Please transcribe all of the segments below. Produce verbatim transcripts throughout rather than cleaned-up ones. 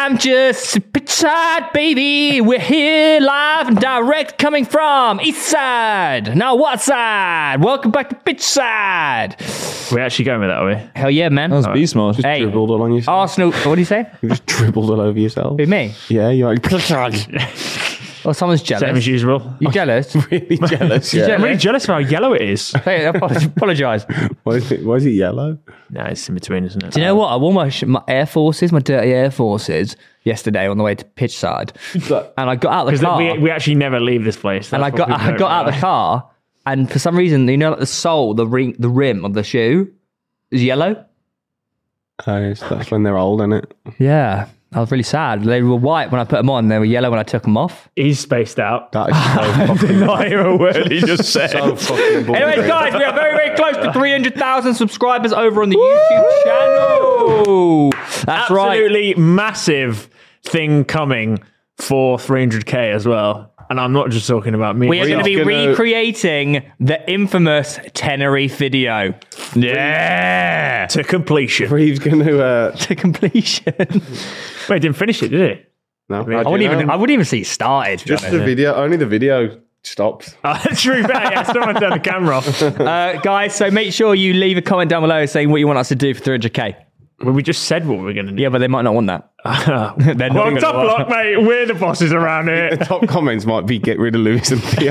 I'm just pitchside, baby. We're here live and direct coming from East Side. Now what side? Welcome back to Pitchside. We're actually going with that, are we? Hell yeah, man. That was beast mode. Just Hey. dribbled all on yourself. Arsenal, what do you say? You just dribbled all over yourself. Who, me? Yeah, you're like, Oh, someone's Same jealous. as usual. You jealous? really jealous. Yeah. Yeah. I'm really jealous of how yellow it is. Hey, I apologise. Why is it? Why is it yellow? No, it's in between, isn't it? Do you know what? I wore my, sh- my Air Forces, my dirty Air Forces, yesterday on the way to Pitchside, and I got out of the Because car. we, we actually never leave this place. and I That's got what I people got don't out of the realise. car, and for some reason, you know, like the sole, the ring, the rim of the shoe is yellow. Oh, yes, that's when they're old, isn't it? Yeah, I was really sad. They were white when I put them on. They were yellow when I took them off. He's spaced out. That is so fucking, Not hear a word he just said. so fucking boring. Anyways, guys, we are very, very close to three hundred thousand subscribers over on the YouTube channel. That's right. Absolutely massive thing coming for three hundred k as well. And I'm not just talking about me. We are going to be gonna- recreating the infamous Tenerife video Yeah. To completion. Reeve's going to... Uh, to completion. Wait, he didn't finish it, did he? no, I wouldn't even. I wouldn't even see it started. to be Just honest. the video. Only the video stops. Oh, true. Yeah, someone turned the camera off. Uh, guys, so make sure you leave a comment down below saying what you want us to do for three hundred k. Well, we just said what we were going to do. Yeah, but they might not want that. They're not Well, gonna tough want- luck, mate. We're the bosses around The here. top comments might be get rid of Lewis and Theo.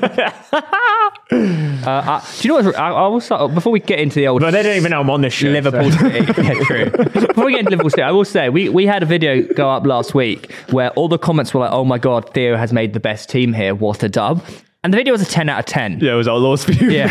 Uh, uh, do you know what? I, I will start before we get into the old But they don't even know I'm on this show. Liverpool so- City. Yeah, true. Before we get into Liverpool City, I will say we, we had a video go up last week where all the comments were like, "Oh my god, Theo has made the best team here. What a dub!" And the video was a ten out of ten. Yeah, it was our lowest view. Yeah.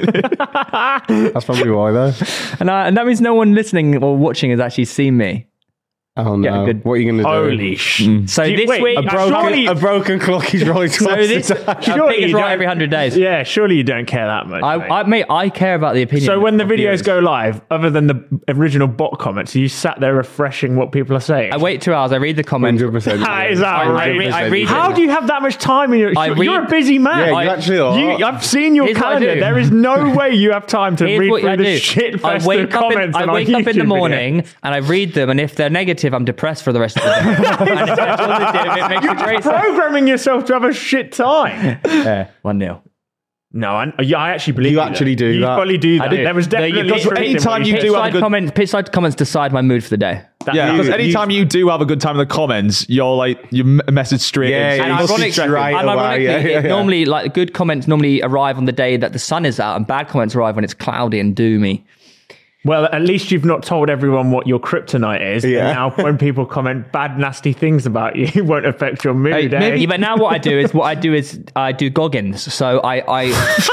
That's probably why, though. And, uh, and that means no one listening or watching has actually seen me. Oh, Yeah, no. good. What are you going to do? Holy sh! So Do you- this wait, week, a broken- surely- A broken clock is right so twice this, a day. I Surely think it's you right don't- every hundred days. Yeah, surely you don't care that much. I, mate. I, mate, I care about the opinion. so when the of videos viewers. go live, other than the original bot comments, are you sat there refreshing what people are saying? I wait two hours. I read the comments. one hundred percent. That is I, I, read, I read. How do you have that much time in your? I You're read- a busy man. Yeah, you I- actually are. You, I've seen your Here's what I calendar. do. There is no way you have time to Here's read what through I the do. shit I fest of wake up in, comments. I on our wake up in the YouTube morning video. and I read them, and if they're negative, I'm depressed for the rest of the day. And if they're positive, it makes me great. Programming yourself to have a shit time. Yeah, one nil. No, I, yeah, I actually believe You you. actually though. do You that. fully do that. do. There was No, you- definitely because truth in anytime what you said. do have a Pitchside good- comment, pitchside comments decide my mood for the day. That- Yeah, Because you- anytime you, do have a good time in the comments, you're like, you m- message straight Yeah, in. yeah, And you ironic, straight away. and ironically, Yeah, yeah, it yeah. normally like good comments normally arrive on the day that the sun is out, and bad comments arrive when it's cloudy and doomy. Well, at least you've not told everyone what your kryptonite is. Yeah. And now when people comment bad, nasty things about you, it won't affect your mood. Hey, eh? maybe- Yeah, but now what I do is what I do is I do Goggins. So I I,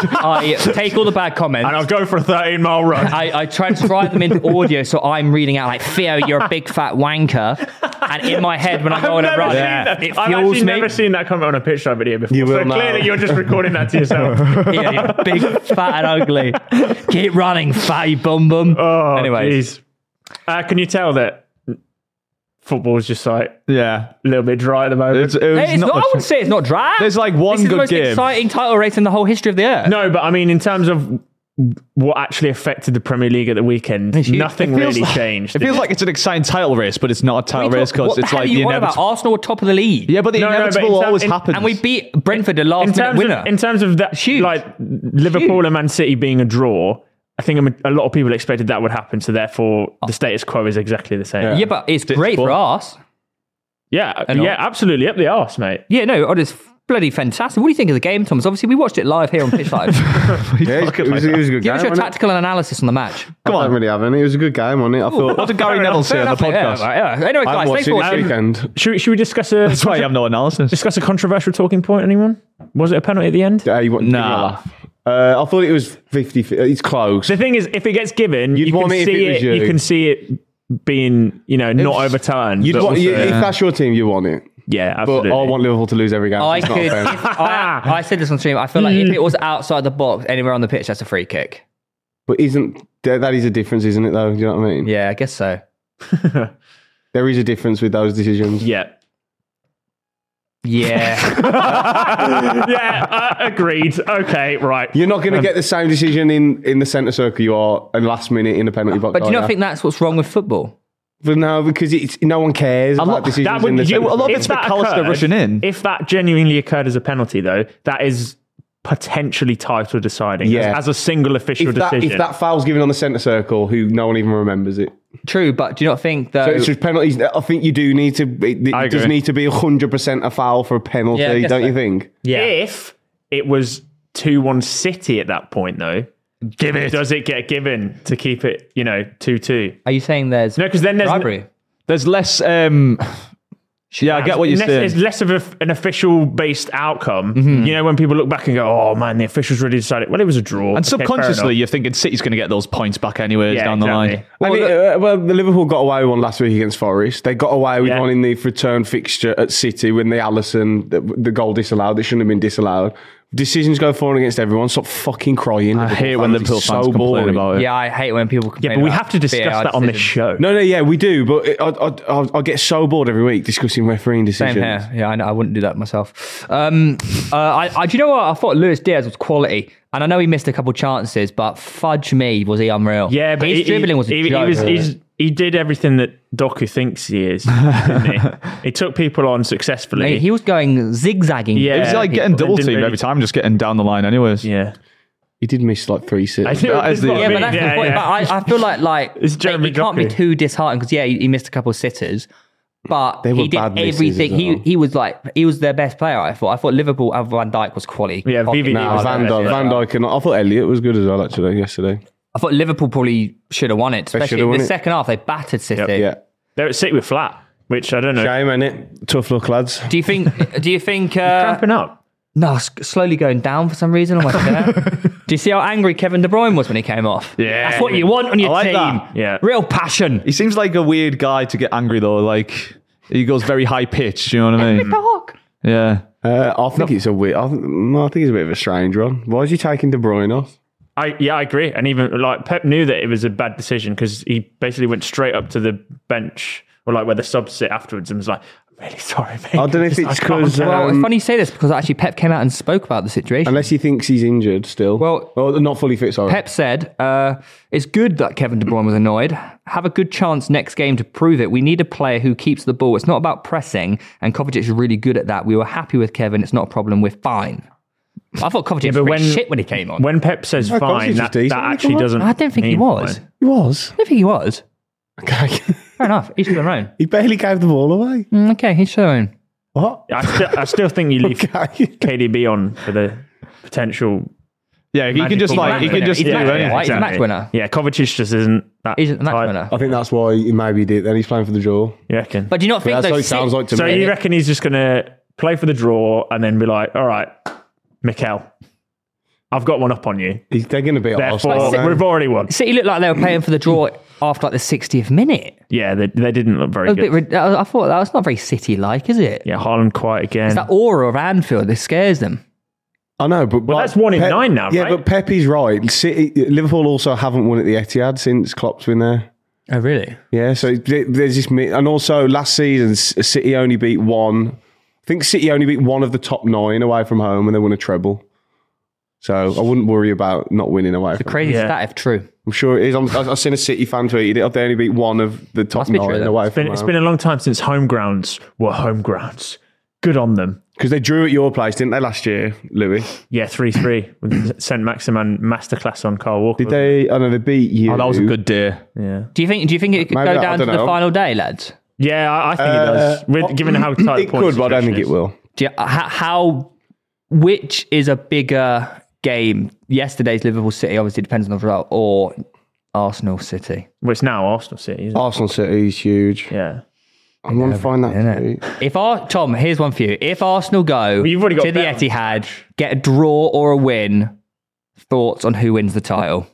I take all the bad comments. And I'll go for a thirteen mile run. I, I transcribe them into audio, so I'm reading out like, Theo, you're a big fat wanker. And in my head, when I go on a never run, seen that. it I've fuels actually me. never seen that comment on a pitch shot video before. You will so now. clearly you're just recording that to yourself. Yeah, you're big, fat, and ugly. Keep running, fatty bum bum. Oh, Anyways. jeez. Uh, can you tell that football's just like Yeah. a little bit dry at the moment? It's, it was Hey, it's not not, I much- wouldn't say it's not dry. There's like one this is the good most game. exciting title race in the whole history of the earth. No, but I mean, in terms of what actually affected the Premier League at the weekend, huge. nothing It feels really like- changed. It did feels like it's an exciting title race, but it's not a title race because What it's the hell like are the you on about? inevitable. Arsenal were top of the league. Yeah, but the No, no, but in inevitable term- always in- happens. And we beat Brentford, the in last minute terms winner. of in terms of that, Huge. like Liverpool and Man City being a draw. I think a lot of people expected that would happen, so therefore the status quo is exactly the same. yeah, but it's great for us. Yeah, And yeah, all- absolutely up the arse, mate. Yeah, no, it's bloody fantastic. What do you think of the game, Thomas? Obviously, we watched it live here on Pitch Live. Yeah, it was, it was, it was a good Give game. us your wasn't it? tactical analysis on the match. Come on. I don't really have any. It was a good game, wasn't it? I thought. What did Gary Neville say on the Fair enough, podcast? yeah, right, yeah. Anyway, I guys, haven't watched thanks it for this watching. weekend. Should we, should we discuss a That's why you have no analysis. discuss a controversial talking point? Anyone? Was it a penalty at the end? Uh, you want, Nah. Uh, I thought it was fifty. It's close. The thing is, if it gets given, You'd you can want it if see it was it. you. You can see it being, you know, not overturned. You'd but want, also- you, If that's your team, you want it. yeah, But absolutely. I want Liverpool to lose every game. so I it's not could. fair. If, I, I said this on stream. I feel like if it was outside the box, anywhere on the pitch, that's a free kick. But isn't there, that is a difference, isn't it? Though, do you know what I mean? Yeah, I guess so. There is a difference with those decisions. yeah, Yeah. yeah, uh, agreed. Okay, right. You're not going to get the same decision in, in the centre circle you are, and last minute in the penalty box. But do you are not think that's what's wrong with football? But no, because it's no one cares about lot- decisions that would- in the you- centre. a lot of if it's that McAllister occurred- rushing in. If that genuinely occurred as a penalty, though, that is potentially title deciding Yeah. as, as a single official if that, decision. if that foul's given on the centre circle, who no one even remembers it. True, but do you not think though? So it's just penalties. I think you do need to. It, I it does agree. need to be one hundred percent a foul for a penalty, Yeah, I guess don't so. you think? yeah. If it was two one City at that point, though, Give it. does it get given to keep it, you know, two two? Are you saying there's No, because then there's bribery? There's less. Um, yeah, I get what you're less, saying. It's less of a, an official based outcome. Mm-hmm. You know, when people look back and go, "Oh man, the officials really decided." Well, it was a draw. And Okay, fair subconsciously, enough. you're thinking City's going to get those points back anyways Yeah, down the exactly. line. Well, I mean, uh, well, the Liverpool got away with one last week against Forest. They got away with Yeah. one in the return fixture at City when the Allison, the, the goal disallowed. It shouldn't have been disallowed. Decisions go forward against everyone. Stop fucking crying. I hate when Liverpool It's fans so complain boring. about it. Yeah, I hate when people Yeah, complain. but we about have to discuss V A R that on this decisions. show. No, no, yeah, we do. But it, I, I, I, I get so bored every week discussing refereeing decisions. Same here. Yeah, I know. I wouldn't do that myself. Um, uh, I, I, do you know what? I thought Luis Diaz was quality, and I know he missed a couple chances, but fudge me, was he unreal? Yeah, but his he, dribbling was a he, he, joke. was he's, he did everything that Doku thinks he is. Didn't he? He took people on successfully. Mate, he was going zigzagging. Yeah. It was like getting It double didn't teamed really- every time, just getting down the line anyways. yeah. He did miss like three sits. I think That is the- what I Yeah, but mean. that's Yeah, the point. yeah. But I, I feel like like It's Jeremy he can't be Doku. too disheartened because yeah, he, he missed a couple of sitters, but They were he did bad misses everything. as He well. he was like he was their best player. I thought. I thought Liverpool and Van Dijk was quality. Yeah, V V D Fucking Nah, was hard. Van Dijk, Van Dijk, and I thought Elliott was good as well actually yesterday. I thought Liverpool probably should have won it, They especially should in have the won it. second half. They battered City. Yeah, They're at City with flat, which I don't know. shame, innit? Tough luck, lads. Do you think? Do you think? Uh, Cramping up. no, s- slowly going down for some reason on my chair. Do you see how angry Kevin De Bruyne was when he came off? Yeah. That's what you want on your I like team. that. Yeah. Real passion. He seems like a weird guy to get angry though. Like he goes very high pitched. You know what I mean? Dog. Yeah. Uh, I think it's a weird. I think, no, I think it's a bit of a strange one. Why is he taking De Bruyne off? I yeah, I agree. And even like Pep knew that it was a bad decision because he basically went straight up to the bench or like where the subs sit afterwards and was like, "I'm really sorry, mate." I don't know if Just- it's I can't 'cause, tell." uh, Well, Um, it's funny you say this because actually Pep came out and spoke about the situation. Unless he thinks he's injured still. Well- oh, not fully fit. Sorry. Pep said, uh, it's good that Kevin De Bruyne was annoyed. Have a good chance next game to prove it. We need a player who keeps the ball. It's not about pressing, and Kovacic is really good at that. We were happy with Kevin. It's not a problem. We're fine. I thought Kovacic was but pretty when- shit when he came on. when Pep says No, Kovacic fine, was that, decent that when he actually came on. doesn't. I don't think he mean was. fine. He was. I don't think he was. Okay. Fair enough. Each to their own. he barely gave the ball away. Mm, okay, he's showing. What? I still, I still think you leave Okay. K D B on for the potential. Yeah. He can just magical like he match can just He's do a match winner, anything. right? He's a match winner. Yeah, Kovacic just isn't that. He's a match type. winner. I think that's why he maybe did. Then he's playing for the draw. You reckon? But do you not But think that's those what it sit- sounds like to so me. you reckon he's just going to play for the draw and then be like, "All right, Mikel, I've got one up on you. He's, they're going to beat Therefore, Arsenal. we've already won." City looked like they were playing for the draw after like the sixtieth minute. Yeah, they, they didn't look very That was a good. bit, rid- I thought that was not very City-like, is it? Yeah, Haaland quiet again. It's that aura of Anfield that scares them. I know, but Well, like, that's one in nine now, Yeah, right? but Pep is right. City, Liverpool also haven't won at the Etihad since Klopp's been there. Oh, really? Yeah, so there's this, mi- and also last season S- City only beat one. I think City only beat one of the top nine away from home, and they won a treble. So I wouldn't worry about not winning away. From Crazy Yeah. stat if true. I'm sure it is. I'm, I've seen a City fan tweet it. They only beat one of the top Must be true, nine then. away It's been, from it's home. been a long time since home grounds were home grounds. Good on them. Because they drew at your place, didn't they, last year, Louis? Yeah, three three with Saint Maximin masterclass on Carl Walker. Did they? I know they beat you. Oh, that was a good day. Yeah, Do you think? Do you think it could Maybe, go I down to don't the know. final day, lads? yeah, I, I think it Uh, does. With, given how tight it the points could, but I don't think situation it is. will. Do you, how, how? Which is a bigger game? Yesterday's Liverpool City obviously depends on the result, or Arsenal City. Well, it's now Arsenal City. Isn't it? Arsenal City is huge. Yeah. I want to find that. Isn't tweet. it? If Ar- Tom, here's one for you. If Arsenal go you've already got to the bet on Etihad, get a draw or a win, thoughts on who wins the title?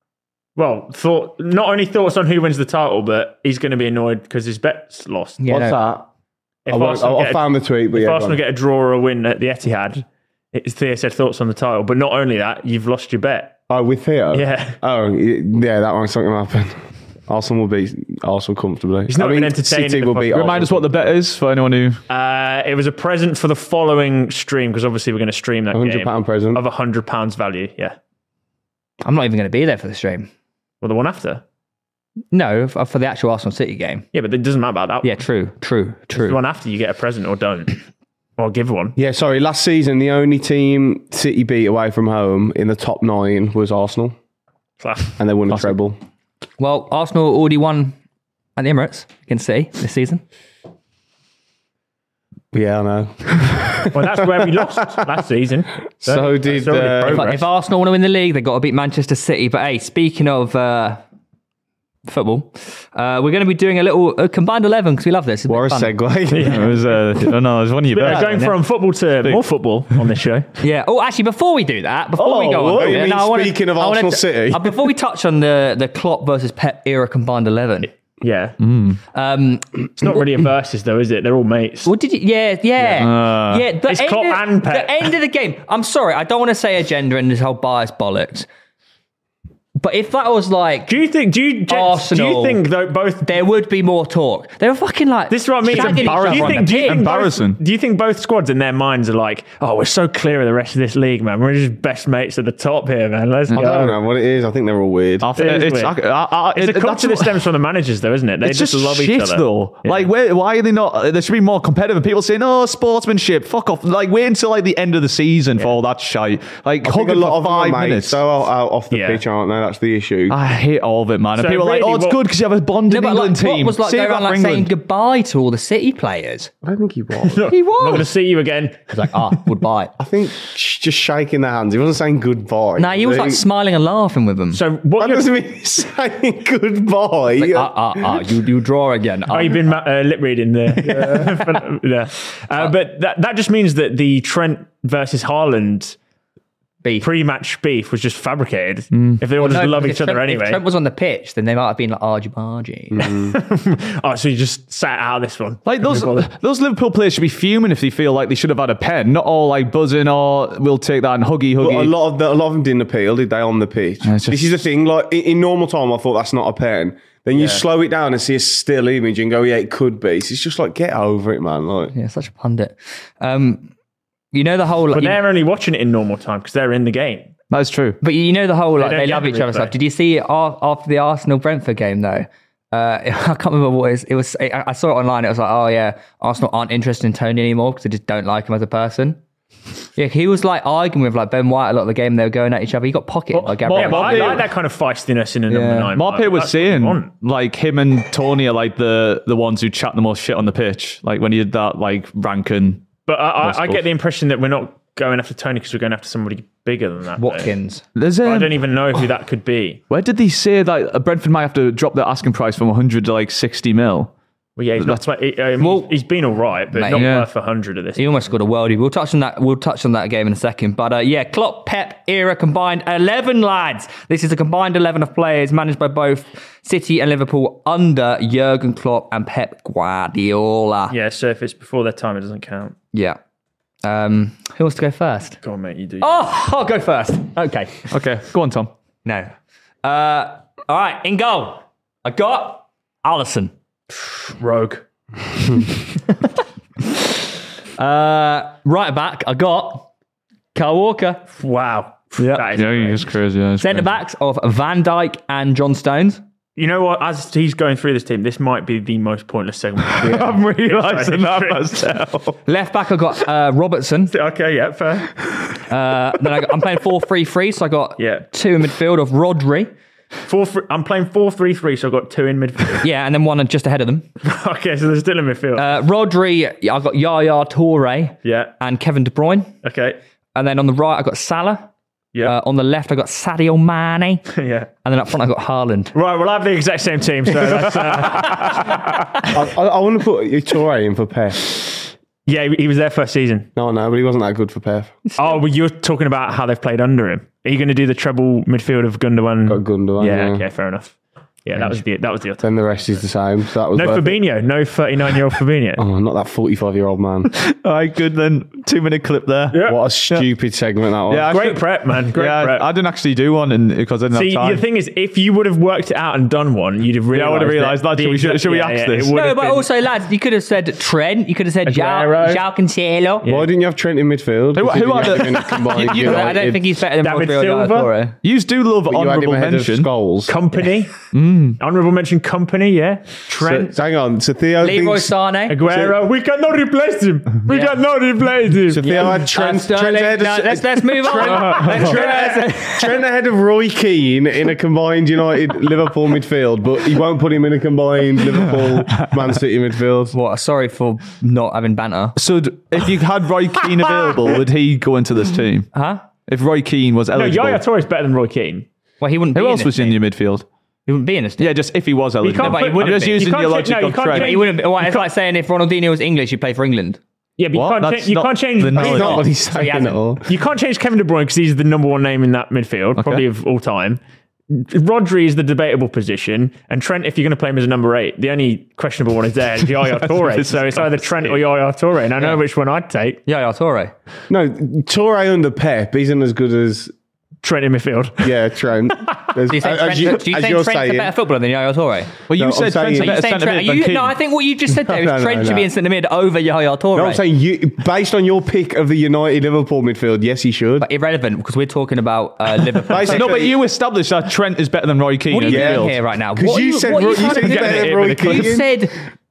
Well, thought not only thoughts on who wins the title, but he's going to be annoyed because his bet's lost. Yeah, What's no. that? If I, won't, Arsenal I, get I a- found the tweet, but if yeah, go Arsenal on. get a draw or a win at the Etihad, it's Theo said thoughts on the title. But not only that, you've lost your bet. Oh, with Theo? Yeah. Oh, y- yeah, that one's not going to happen. Arsenal will beat Arsenal comfortably. He's not I even mean, entertaining City the will pos- beat Remind us Arsenal. what the bet is for anyone who. Uh, it was a present for the following stream because obviously we're going to stream that one hundred game pound present. of a hundred pounds value. Yeah. I'm not even going to be there for the stream. Well, the one after. No, for, for the actual Arsenal City game. Yeah, but it doesn't matter about that. Yeah, true, true, The true. one after you get a present or don't, or give one. Yeah, sorry. Last season, the only team City beat away from home in the top nine was Arsenal, Class. and they won a treble. Well, Arsenal already won at the Emirates against City this season. Yeah, I know. Well, that's where we lost last season. So that's did, already uh, If, progress. if Arsenal want to win the league, they've got to beat Manchester City. But hey, speaking of uh, football, uh, we're going to be doing a little a combined eleven because we love this. It's a bit What a fun. segue. It was, uh, oh no, it was one of your Uh, best. going from football to more football on this show. Yeah. Oh, actually, before we do that, before we Oh, go on, what? You yeah, mean I wanna- speaking of I wanna Arsenal t- City? uh, before we touch on the the Klopp versus Pep era combined eleven. Yeah. Um, It's not really a versus though, is it? They're all mates. what did you? Yeah, yeah, Uh, yeah. The It's end Klopp of, and Pep. the end of the game. I'm sorry, I don't want to say agenda and this whole bias bollocks. But if that was like, Do you think? Do you? Do Arsenal. you think though both? there would be more talk. They were fucking like This is what I mean. shagging each Do other you on think? the Do you pitch. think Embarrassing. Both, do you think both squads in their minds are like, oh, we're so clear of the rest of this league, man. We're just best mates at the top here, man. Let's I don't go. know what it is. I think they're all weird. I think It is it's, I, weird. I, I, It's a it- that's culture that what- stems from the managers, though, isn't it? They It's just, just love shit, each other. though. Yeah. Like, where, why are they not? There should be more competitive. People saying, "Oh, sportsmanship, fuck off." Like, wait until like the end of the season for all that shite. Like, I think a hugging lot for of them five are mates, minutes. so out, out off the Yeah. pitch, aren't they? That's the issue. I hate all of it, man. And So people are like, really "Oh, it's what- good because you have a bond No, in but England like, Klopp team." was like Save going that around for like saying England. goodbye to all the City players. I don't think he was. He I'm going to was. see you again. He's like, ah, goodbye. I think sh- just shaking their hands. He wasn't saying goodbye. Nah, he was I like think- smiling and laughing with them. So what? That You're, doesn't mean he's saying goodbye. Like, ah, ah, ah, you, you draw again. oh, you've been ma- uh, lip reading there. Yeah. yeah. Uh, but that that just means that the Trent versus Haaland beef. pre-match beef was just fabricated. Mm. If they all just No, love because each other Trent, anyway. If Trent was on the pitch, then they might have been like argy bargy. Oh, so you just sat out this one. Like those, those Liverpool players should be fuming if they feel like they should have had a pen, not all like buzzing or we'll take that and huggy huggy. But a lot of the, a lot of them didn't appeal, did they, on the pitch? it's just- This is the thing. Like in, in normal time, I thought that's not a pen. Then you slow it down and see a still image and go, yeah, it could be. So it's just like, get over it, man. Like, Yeah, such a pundit. Um, you know the whole. But you- they're only watching it in normal time because they're in the game. That's true. But you know the whole like don't they get love the each other replay. stuff. Did you see it af- after the Arsenal Brentford game though? Uh, I can't remember what it was. It was. I I saw it online. It was like, oh yeah, Arsenal aren't interested in Tony anymore because they just don't like him as a person. Yeah, he was like arguing with like Ben White a lot of the game. They were going at each other. He got pocketed by Gabriel. Yeah, but I Maupay- like that kind of feistiness in a number Yeah. nine. Marpe Like, was that's what you saying want. like him and Tony are like the the ones who chat the most shit on the pitch. Like when he did that like ranking. But I, I, I stuff. get the impression that we're not going after Tony because we're going after somebody bigger than that. though. Watkins. There's I um, don't even know who that could be. where did they say that uh, Brentford might have to drop their asking price from one hundred to like sixty mil? Well, yeah, he's, not, That's- play- I mean, Well, he's- he's been all right, but mate, not yeah. worth a hundred of this. He almost scored a worldie. We'll touch on that. We'll touch on that game in a second. But uh, yeah, Klopp Pep era combined eleven lads. This is a combined eleven of players managed by both City and Liverpool under Jurgen Klopp and Pep Guardiola. Yeah, so if it's before their time, it doesn't count. Yeah. Um, who wants to go first? Go on, mate, you do. Oh, I'll go first. Okay. Okay, go on, Tom. No. Uh, all right. In goal, I got Alisson. Rogue. Uh, right back, I got Kyle Walker. Wow. Yeah. That is Yeah, great. it's crazy. Yeah, it's Centre crazy. backs of Van Dijk and John Stones. You know what? As he's going through this team, this might be the most pointless segment. I'm realising that Sorry. myself. Left back, I got uh, Robertson. Okay, yeah, fair. Uh, then I got, I'm playing four three three, so I got Yeah. two in midfield of Rodri. Four, three, I'm playing four three three, so I've got two in midfield. Yeah, and then one just ahead of them. Okay, so they're still in midfield. Uh, Rodri, I've got Yaya Toure yeah. and Kevin De Bruyne. Okay. And then on the right, I got Salah. Yeah. Uh, on the left, I got Sadio Mane. yeah. And then up front, I got Haaland. Right, well, I have the exact same team, so that's, uh, I, I, I want to put Toure in for Pep. yeah, he- he was there first season. No, no, but he wasn't that good for Pep. Oh, well, you're talking about how they've played under him. Are you going to do the treble midfield of Gundogan? Got Gundogan, Yeah, yeah. okay, fair enough. Yeah, that was the that was the other. Then the rest is the same. So that was No worth it. Fabinho, no thirty-nine-year-old Fabinho. Oh, not that forty-five-year-old man. I could then Two minute clip there. Yeah. What a stupid segment that was. Yeah, I Great should- prep, man. Great yeah, prep. I didn't actually do one and, because I didn't See, have time. the thing is, if you would have worked it out and done one, you'd have realised. Yeah, I would have realised that. the Should we- should- exact- should we yeah, ask yeah, this? it would No, have but been- also, lads, you could have said Trent. You could have said João, Aguero. João Cancelo. Why didn't you have Trent in midfield? Who- who are the- in a combined You- you- I don't United, think he's better than David Rodrigo Silva? Torre. You do love but you had him honourable ahead of mention. Scholes. Company. Honourable mention company, yeah. Trent. So, hang on. So Theo Leroy thinks... Sane. Aguero. We cannot replace him. We Yeah. cannot replace him. So Theo had Trent, Uh, Sterling. Trent ahead of... No, let's, let's move on. Let's Trent, Trent ahead of Roy Keane in a combined United Liverpool midfield, but he won't put him in a combined Liverpool Man City midfield. What? Sorry for not having banter. So d- if you had Roy Keane available, would he go into this team? Huh? If Roy Keane was No, eligible. Yaya Toure is better than Roy Keane. Well, he wouldn't. Who be else in was this in team. your midfield? He wouldn't be in this team. Yeah, just if he was eligible. can't but he put- wouldn't I'm just be. using You the can't logic change- no, you of can't Trent. change- He wouldn't. Be, well, it's like saying if Ronaldinho was English, he'd play for England. Yeah, but you What? can't. That's Change, you not can't change. the You knowledge. That's not can't, what he's he saying hasn't. at all. you can't change Kevin De Bruyne because he's the number one name in that midfield, probably of all time. Rodri is the debatable position, and Trent, if you're going to play him as a number eight, the only questionable one is there is Yaya Toure. This So is it's either Trent or Yaya Toure, and I know Yeah. which one I'd take. Yeah, yeah, Torre. No, Toure under Pep isn't as good as, Trent in midfield. yeah, Trent. As, Do you think, as Trent, you, do you as think you're Trent's saying. a better footballer than Yaya Toure? Well, you No, I'm said Trent's saying- a Are you better Saying centre Trent- mid are than you- Keane. no, I think what you just said there is No, no, Trent no, should no. be in centre mid over Yaya Toure. No, I'm saying you, based on your pick of the United Liverpool midfield, yes, he should. But irrelevant because we're talking about uh, Liverpool. Basically- No, but you established that Trent is better than Roy Keane. What are in you the doing field. here right now? 'Cause What are you said what are Roy- you you trying said to he's do? better than You Roy You Keane. said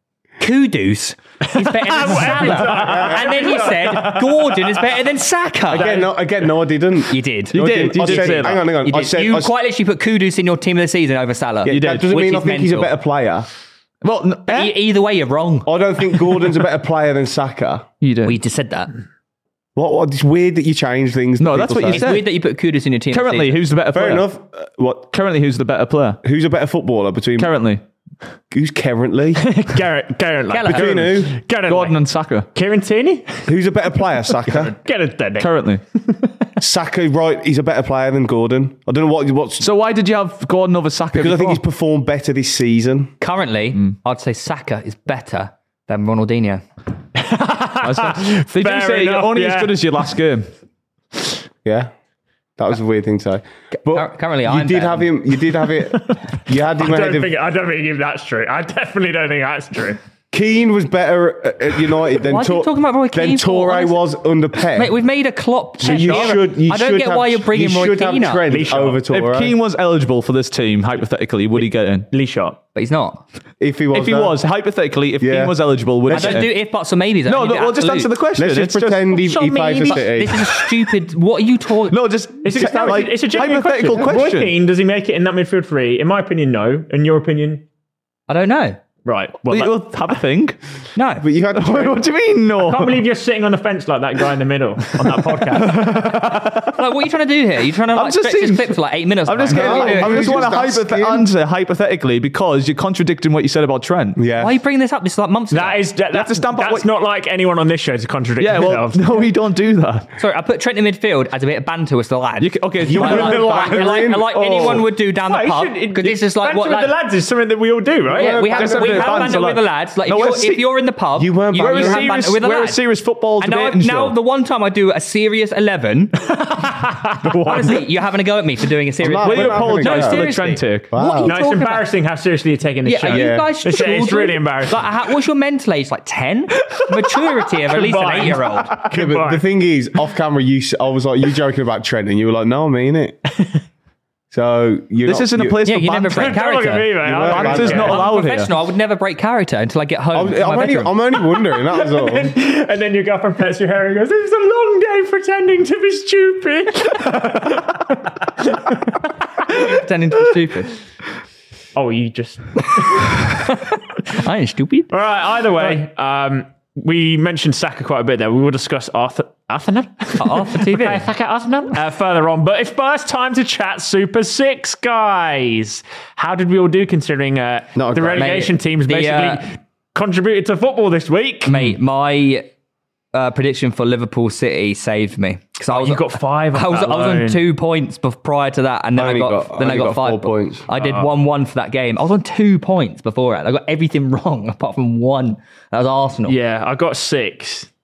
Kudus is better than Salah, and then you said Gordon is better than Saka. Again, no, again, no, I didn't. You did. You No, I did. didn't. You I did said- say hang that. on, hang on. You, I did. said, you I said- quite literally put Kudus in your team of the season over Salah. Yeah, You that did. doesn't Which mean I is think he's a mental. better player. Well, no, eh? E- either way, you're wrong. I don't think Gordon's a better player than Saka. you did. We just said that. What, what? It's weird that you change things. No, that that's people what you say. It's said. weird that you put Kudus in your team. of the Currently, season. who's the better Fair player? enough. Uh, what? Currently, who's the better player? Who's a better footballer between? Currently, Who's currently? Garrett, Garrett, like, Gallagher. between who? Garrett, Gordon like, and Saka. Kieran Tierney. Who's a better player? Saka. Get it, Denny. Currently. Saka, right? He's a better player than Gordon. I don't know what. What's So why did you have Gordon over Saka? because I think he's before? performed better this season. Currently, Hmm. I'd say Saka is better than Ronaldinho. That's fine. Did you Fair say enough, only yeah. as good as your last game? Yeah, that was a weird thing to say. But Cur- currently, you I'm did better have than- him. You did have it. You had him I ahead don't of. think. I don't think that's true. I definitely don't think that's true. Keane was better at at United than Why are you Tor- talking about Roy than Keane for? Torre Honestly- was under Pep. Mate, we've made a Klopp. so you check. should. You I don't should get have, why you're bringing you Roy should Keane have up. Trent Lee Shaw. over Torre. If Keane was eligible for this team, hypothetically, would he get in? Lee Sharp. But he's not. if he was, If he though. was, hypothetically, if Yeah. Keane was eligible, would I he get don't in? do if buts or maybes. I No, need no, the well, just absolute. answer the question. Let's It's just pretend he, Show he me, plays for but City. This is a stupid. What are you talking? No, just It's a, just no, like it's a genuine hypothetical question. question. Roy Keane, does he make it in that midfield three? In my opinion, no. In your opinion, I don't know. right. Well, Well, like- well, have a think. No. But you had What do you mean? No. I can't believe you're sitting on the fence like that guy in the middle on that podcast. Like, what are you trying to do here? You're trying to like, I'm just stretch this saying- clip for like eight minutes. I'm just now. getting. No, I I'm just just want to asking. hypothet- answer hypothetically because you're contradicting what you said about Trent. Yeah. Why are you bringing this up? This is like months ago. That is that, have to stamp out that's what- not like anyone on this show to contradict Yeah, well, themselves. no, we don't do that. Sorry, I put Trent in midfield as a bit of banter with the lads. You can, okay, You like, were like, the like, lad. like, like Oh. anyone would do down Well, the you pub. should- Because this is like banter what with lad- the lads is something that we all do, right? Yeah, we have, Just a we bit of have banter, banter like- with the lads. Like No, if, we're you're, se- if you're in the pub, You weren't you, banter. you we're a have serious, banter with the we're a lads. serious football And now, debating now show. the one time I do a serious eleven, honestly, you're having a go at me for doing a serious. I'm Will not- you I'm having a apologise go. for the seriously. Trent take? Wow. What are you No, it's talking embarrassing how seriously you're taking this Yeah, show. are you Yeah. guys It's, it's children? really embarrassing. Like, how, what's your mental age? Like ten? Maturity of at least an Combined. eight-year-old. Yeah, but the Combined. thing is, off camera, you s- I was like, you joking about Trent, and you were like, no, I mean it. So you This isn't a place Yeah, for you never banter. break Don't look at character. me, mate. You I'm were- Banter's Yeah. not I'm allowed a here. professional. I would never break character until I get home. I'm, to my I'm, only, bedroom. I'm only wondering. That was all. And then your girlfriend pets your hair and goes, "This is a long day pretending to be stupid." pretending to be stupid. Oh, you just. I ain't stupid. All right. Either way, um, we mentioned Saka quite a bit there. We will discuss Arthur. Arsenal? Off the T V. Okay, Saka Arsenal. Uh, further on, but it's first time to chat Super Six, guys. How did we all do considering uh, Not the great. relegation Mate, teams the, basically uh, contributed to football this week? Mate, my uh, prediction for Liverpool City saved me because I was You got five. I was, I was on two points bef- prior to that, and then I I, only got, got- then I I only got, got five four points. I did one one for that game. I was on two points before it. I got everything wrong apart from one. That was Arsenal. Yeah, I got six.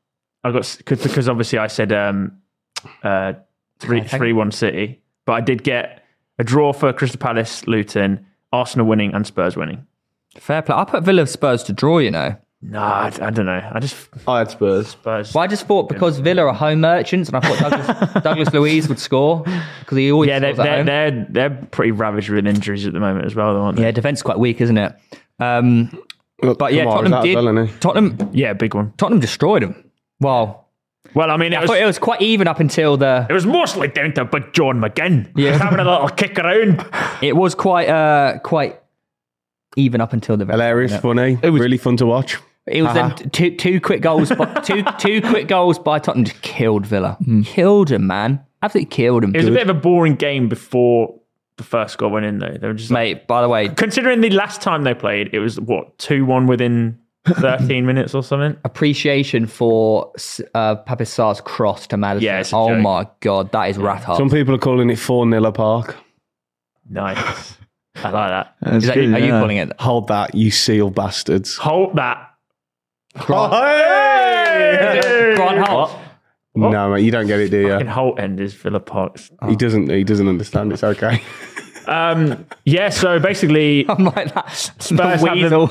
I got cause, because obviously I said um, uh, three three one City, but I did get a draw for Crystal Palace, Luton, Arsenal winning, and Spurs winning. Fair play. I put Villa Spurs to draw, you know. No, I, I don't know. I just I had Spurs. Spurs. Well, I just thought because Villa are home merchants, and I thought Douglas, Douglas Luiz would score because he always Yeah, they're scores at they're, home. they're they're pretty ravaged with injuries at the moment as well, though, aren't they? Yeah, defense is quite weak, isn't it? Um, Look, but yeah, Kamara's Tottenham out did. as well, isn't he? Tottenham, Yeah, big one. Tottenham destroyed them. Well, Well, I mean, it I was thought it was quite even up until the. it was mostly down to but John McGinn. Yeah. Just having a little kick around. It was quite, uh, quite even up until the. very Hilarious, end. funny, was- really fun to watch. It was them t- two two quick goals, by, two two quick goals by Tottenham just killed Villa, killed him, man, absolutely killed him. It was a bit of a boring game before the first goal went in, though. They were just Mate, by the way, considering the last time they played, it was what two one within thirteen minutes or something. appreciation for uh, Papissar's cross to Maddison. Yeah, it's a oh joke. my god, that is rat hard. Some people are calling it four nil Park. Nice, I like that. That's Is that, good, are you yeah. calling it? Hold that, you seal bastards. Hold that. Grant, Hey! Grant Holt. No, mate, you don't get it, do Fucking you? Holt end is Villa Parks. He doesn't. He doesn't understand. It's okay. Um, yeah, so basically, I'm like that. Spurs the have weasel.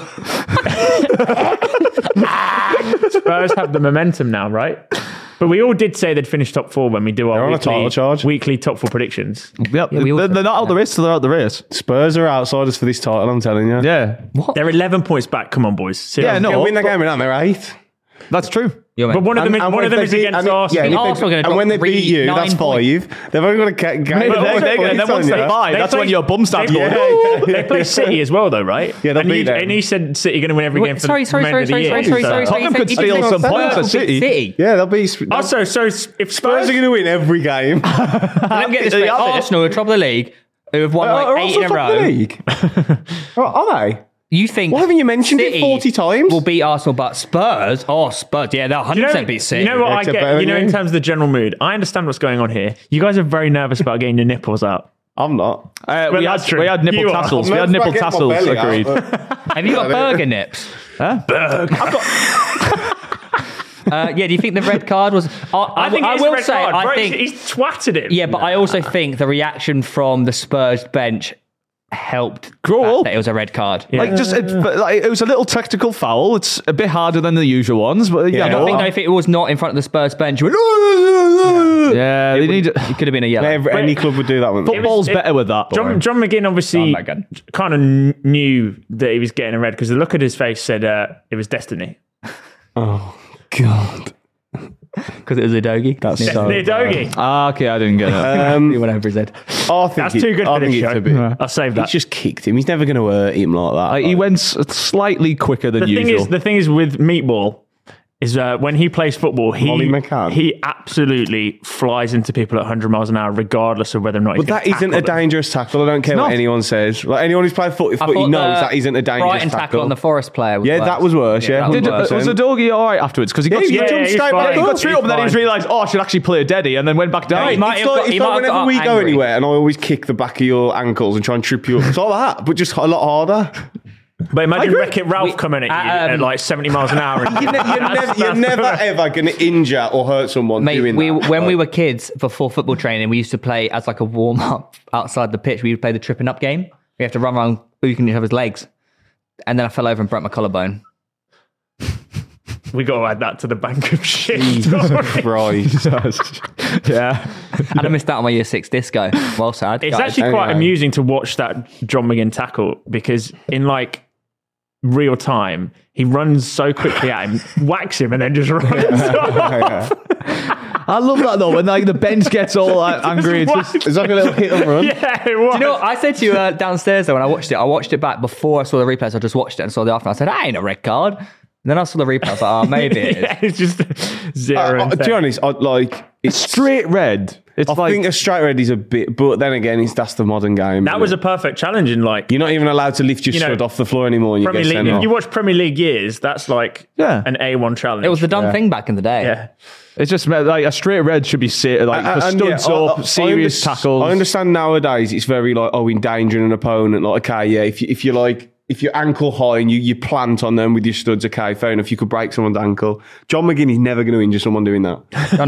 Spurs have the momentum now, right? But we all did say they'd finish top four when we do our They're on a weekly, title charge. weekly top four predictions. Yep. Yeah, we all they're, said they're not out the race, so they're out the race. Spurs are outsiders for this title. I'm telling you. Yeah. They're eleven points back. Come on, boys. Seriously. Yeah, no. They'll win the game, and they're eighth. That's true. Yo, But one of them, And- and one when of them they is beat- against and it- Arsenal. Yeah, and, if Arsenal they, are gonna and when they drop beat three, you, nine that's points. five. They've only got to get. get Mate, get- they're- get- they're- get- then once on they you. buy, They that's play- when your bum starts They, going. they play City as well, though, right? Yeah, they'll and beat you, them. and he said City going to win every Wait, game for sorry, the sorry, remainder sorry, of the sorry, year. sorry, sorry, So- sorry, sorry. Tottenham He could said- steal he said some Spurs points will at beat City. City. Yeah, they'll be. Also, so if Spurs Spurs are going to win every game. Let me get this They straight. have it. Arsenal are top of the league, who have won Are like eight in a Arsenal top of the row. league? Oh, Are they? You think? Why haven't you mentioned it City forty times? Will beat Arsenal, but Spurs? Oh, Spurs! Yeah, they'll one hundred You know, percent beat City. you know what I They're get? better You know, than in you. terms of the general mood, I understand what's going on here. You guys are very nervous about getting your nipples out. I'm not. Uh, Well, we, had, that's true. we had nipple You are. tassels. I'm We had nervous nipple about getting my tassels. belly out, Agreed. but- Have you got burger nips? Huh? Uh, yeah. Do you think the red card was? I, I, I think I it's will red say. card. I Bro, think. he's twatted him. Yeah, but I also think the reaction from the Spurs bench helped Grow the fact up. that it was a red card. Like just it, but, like, it was a little tactical foul. It's a bit harder than the usual ones, but yeah, Yeah, I no, think I- though, if it was not in front of the Spurs bench, you went, yeah, they need. it could have been a yellow. Every, any club would do that one. Football's it- better with that. John, John McGinn obviously Oh my God. kind of knew that he was getting a red because the look at his face said uh, it was destiny. Oh God. Because it was a doggy. That's so Destiny doggy. Ah, okay, I didn't get it. Um, He went over his head. I think That's it- too good I for this think it's show. a bit- I'll save that. He's just kicked him. He's never going to hurt him like that. Uh, he Like, went s- slightly quicker than the thing usual. is, the thing is with Meatball is uh, when he plays football, he Molly McCann. he absolutely flies into people at one hundred miles an hour, regardless of whether or not. But that isn't a dangerous tackle. I don't care what not. anyone says. Like anyone who's played footy, I footy thought knows the that isn't a dangerous Brighton tackle. tackle. on the Forest player. Was Yeah, worse. that was worse, yeah. that was Did, worse. was the doggy all right afterwards? Because he got, Yeah, he yeah, jumped he's straight fine. back. He got He's straight up, and then he fine. realised, oh, I should actually play a deady, and then went back down. he might It's have like, got- he it's might like have whenever got we go angry. anywhere and I always kick the back of your ankles and try and trip you up. It's like that, but just a lot harder. But imagine agree. Wreck-It Ralph We- coming at you um, at like seventy miles an hour. And You're, ne- you're, never, you're never ever going to injure or hurt someone Mate, doing we, that. when we were kids, before football training, we used to play as like a warm up outside the pitch. We would play the tripping up game. We have to run around booking each other's legs. And then I fell over and broke my collarbone. we got to add that to the bank of shit. Christ. yeah. And I missed out on my year six disco. Well sad. It's guys. actually quite Anyway. amusing to watch that John McGinn tackle because in like real time, he runs so quickly at him, whacks him, and then just runs off. I love that though, when like the bench gets all like, angry. It's just, It's like a little hit and run. Yeah, it was. You know what I said to you uh, downstairs though when I watched it? I watched it back before I saw the replays. I just watched it and saw the after. I said, "I ain't a red card." And then I saw the replay. I was like, "Oh, maybe it is." Yeah, it's just zero. Uh, and to be ten. honest, I, like it's straight red. It's I like think a straight red is a bit, but then again, it's that's the modern game. That isn't was it? a perfect challenge in like You're not even allowed to lift your You know, stud off the floor anymore. And you Premier get League. sent If off. you watch Premier League years, that's like Yeah. an A one challenge. It was the done thing back in the day. yeah. it's just like a straight red should be sa- like And- the and studs yeah, I- up, I- I serious underst- tackles. I understand nowadays it's very like, oh, endangering an opponent. Like, okay, yeah, if you, if you're like if you're ankle high and you, you plant on them with your studs, okay, fair enough. You could break someone's ankle. John McGinney's never going to injure someone doing that.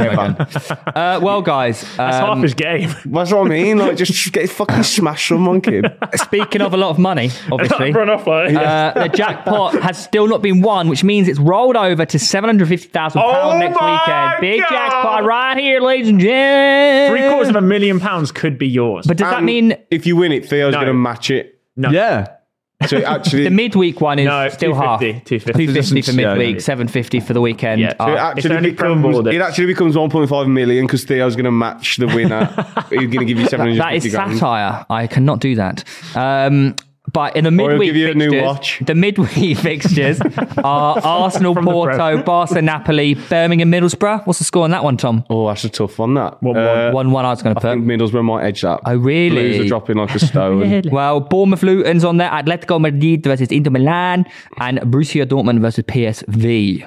uh, well, guys, That's um, half his game. That's what I mean. Like, just get fucking smash someone, kid. speaking of a lot of money, obviously, Run off like. uh, the jackpot has still not been won, which means it's rolled over to seven hundred fifty thousand pounds Oh next my weekend. Big God. jackpot right here, ladies and gents. Three quarters of a million pounds could be yours. But does that And mean if you win it, Theo's No. going to match it. no. Yeah. So it actually, the midweek one is No, still half? two fifty, two fifty. two fifty for Yeah, midweek, yeah. seven fifty for the weekend. Yeah. Uh, it It's actually only becomes Premier that- it actually becomes one point five million because Theo's going to match the winner. He's going to give you seven hundred that is fifty grand. satire. I cannot do that. Um, but in the he'll midweek give you a new fixtures, watch. the midweek fixtures are Arsenal, From the Porto, Prem. Barca, Napoli, Birmingham, Middlesbrough. What's the score on that one, Tom? Oh, that's a tough one. That One, Uh, One one. I was going to I think put. Middlesbrough might edge that. Oh, really? Blues are dropping like a stone. Well, Bournemouth Luton's on there. Atletico Madrid versus Inter Milan, and Borussia Dortmund versus P S V.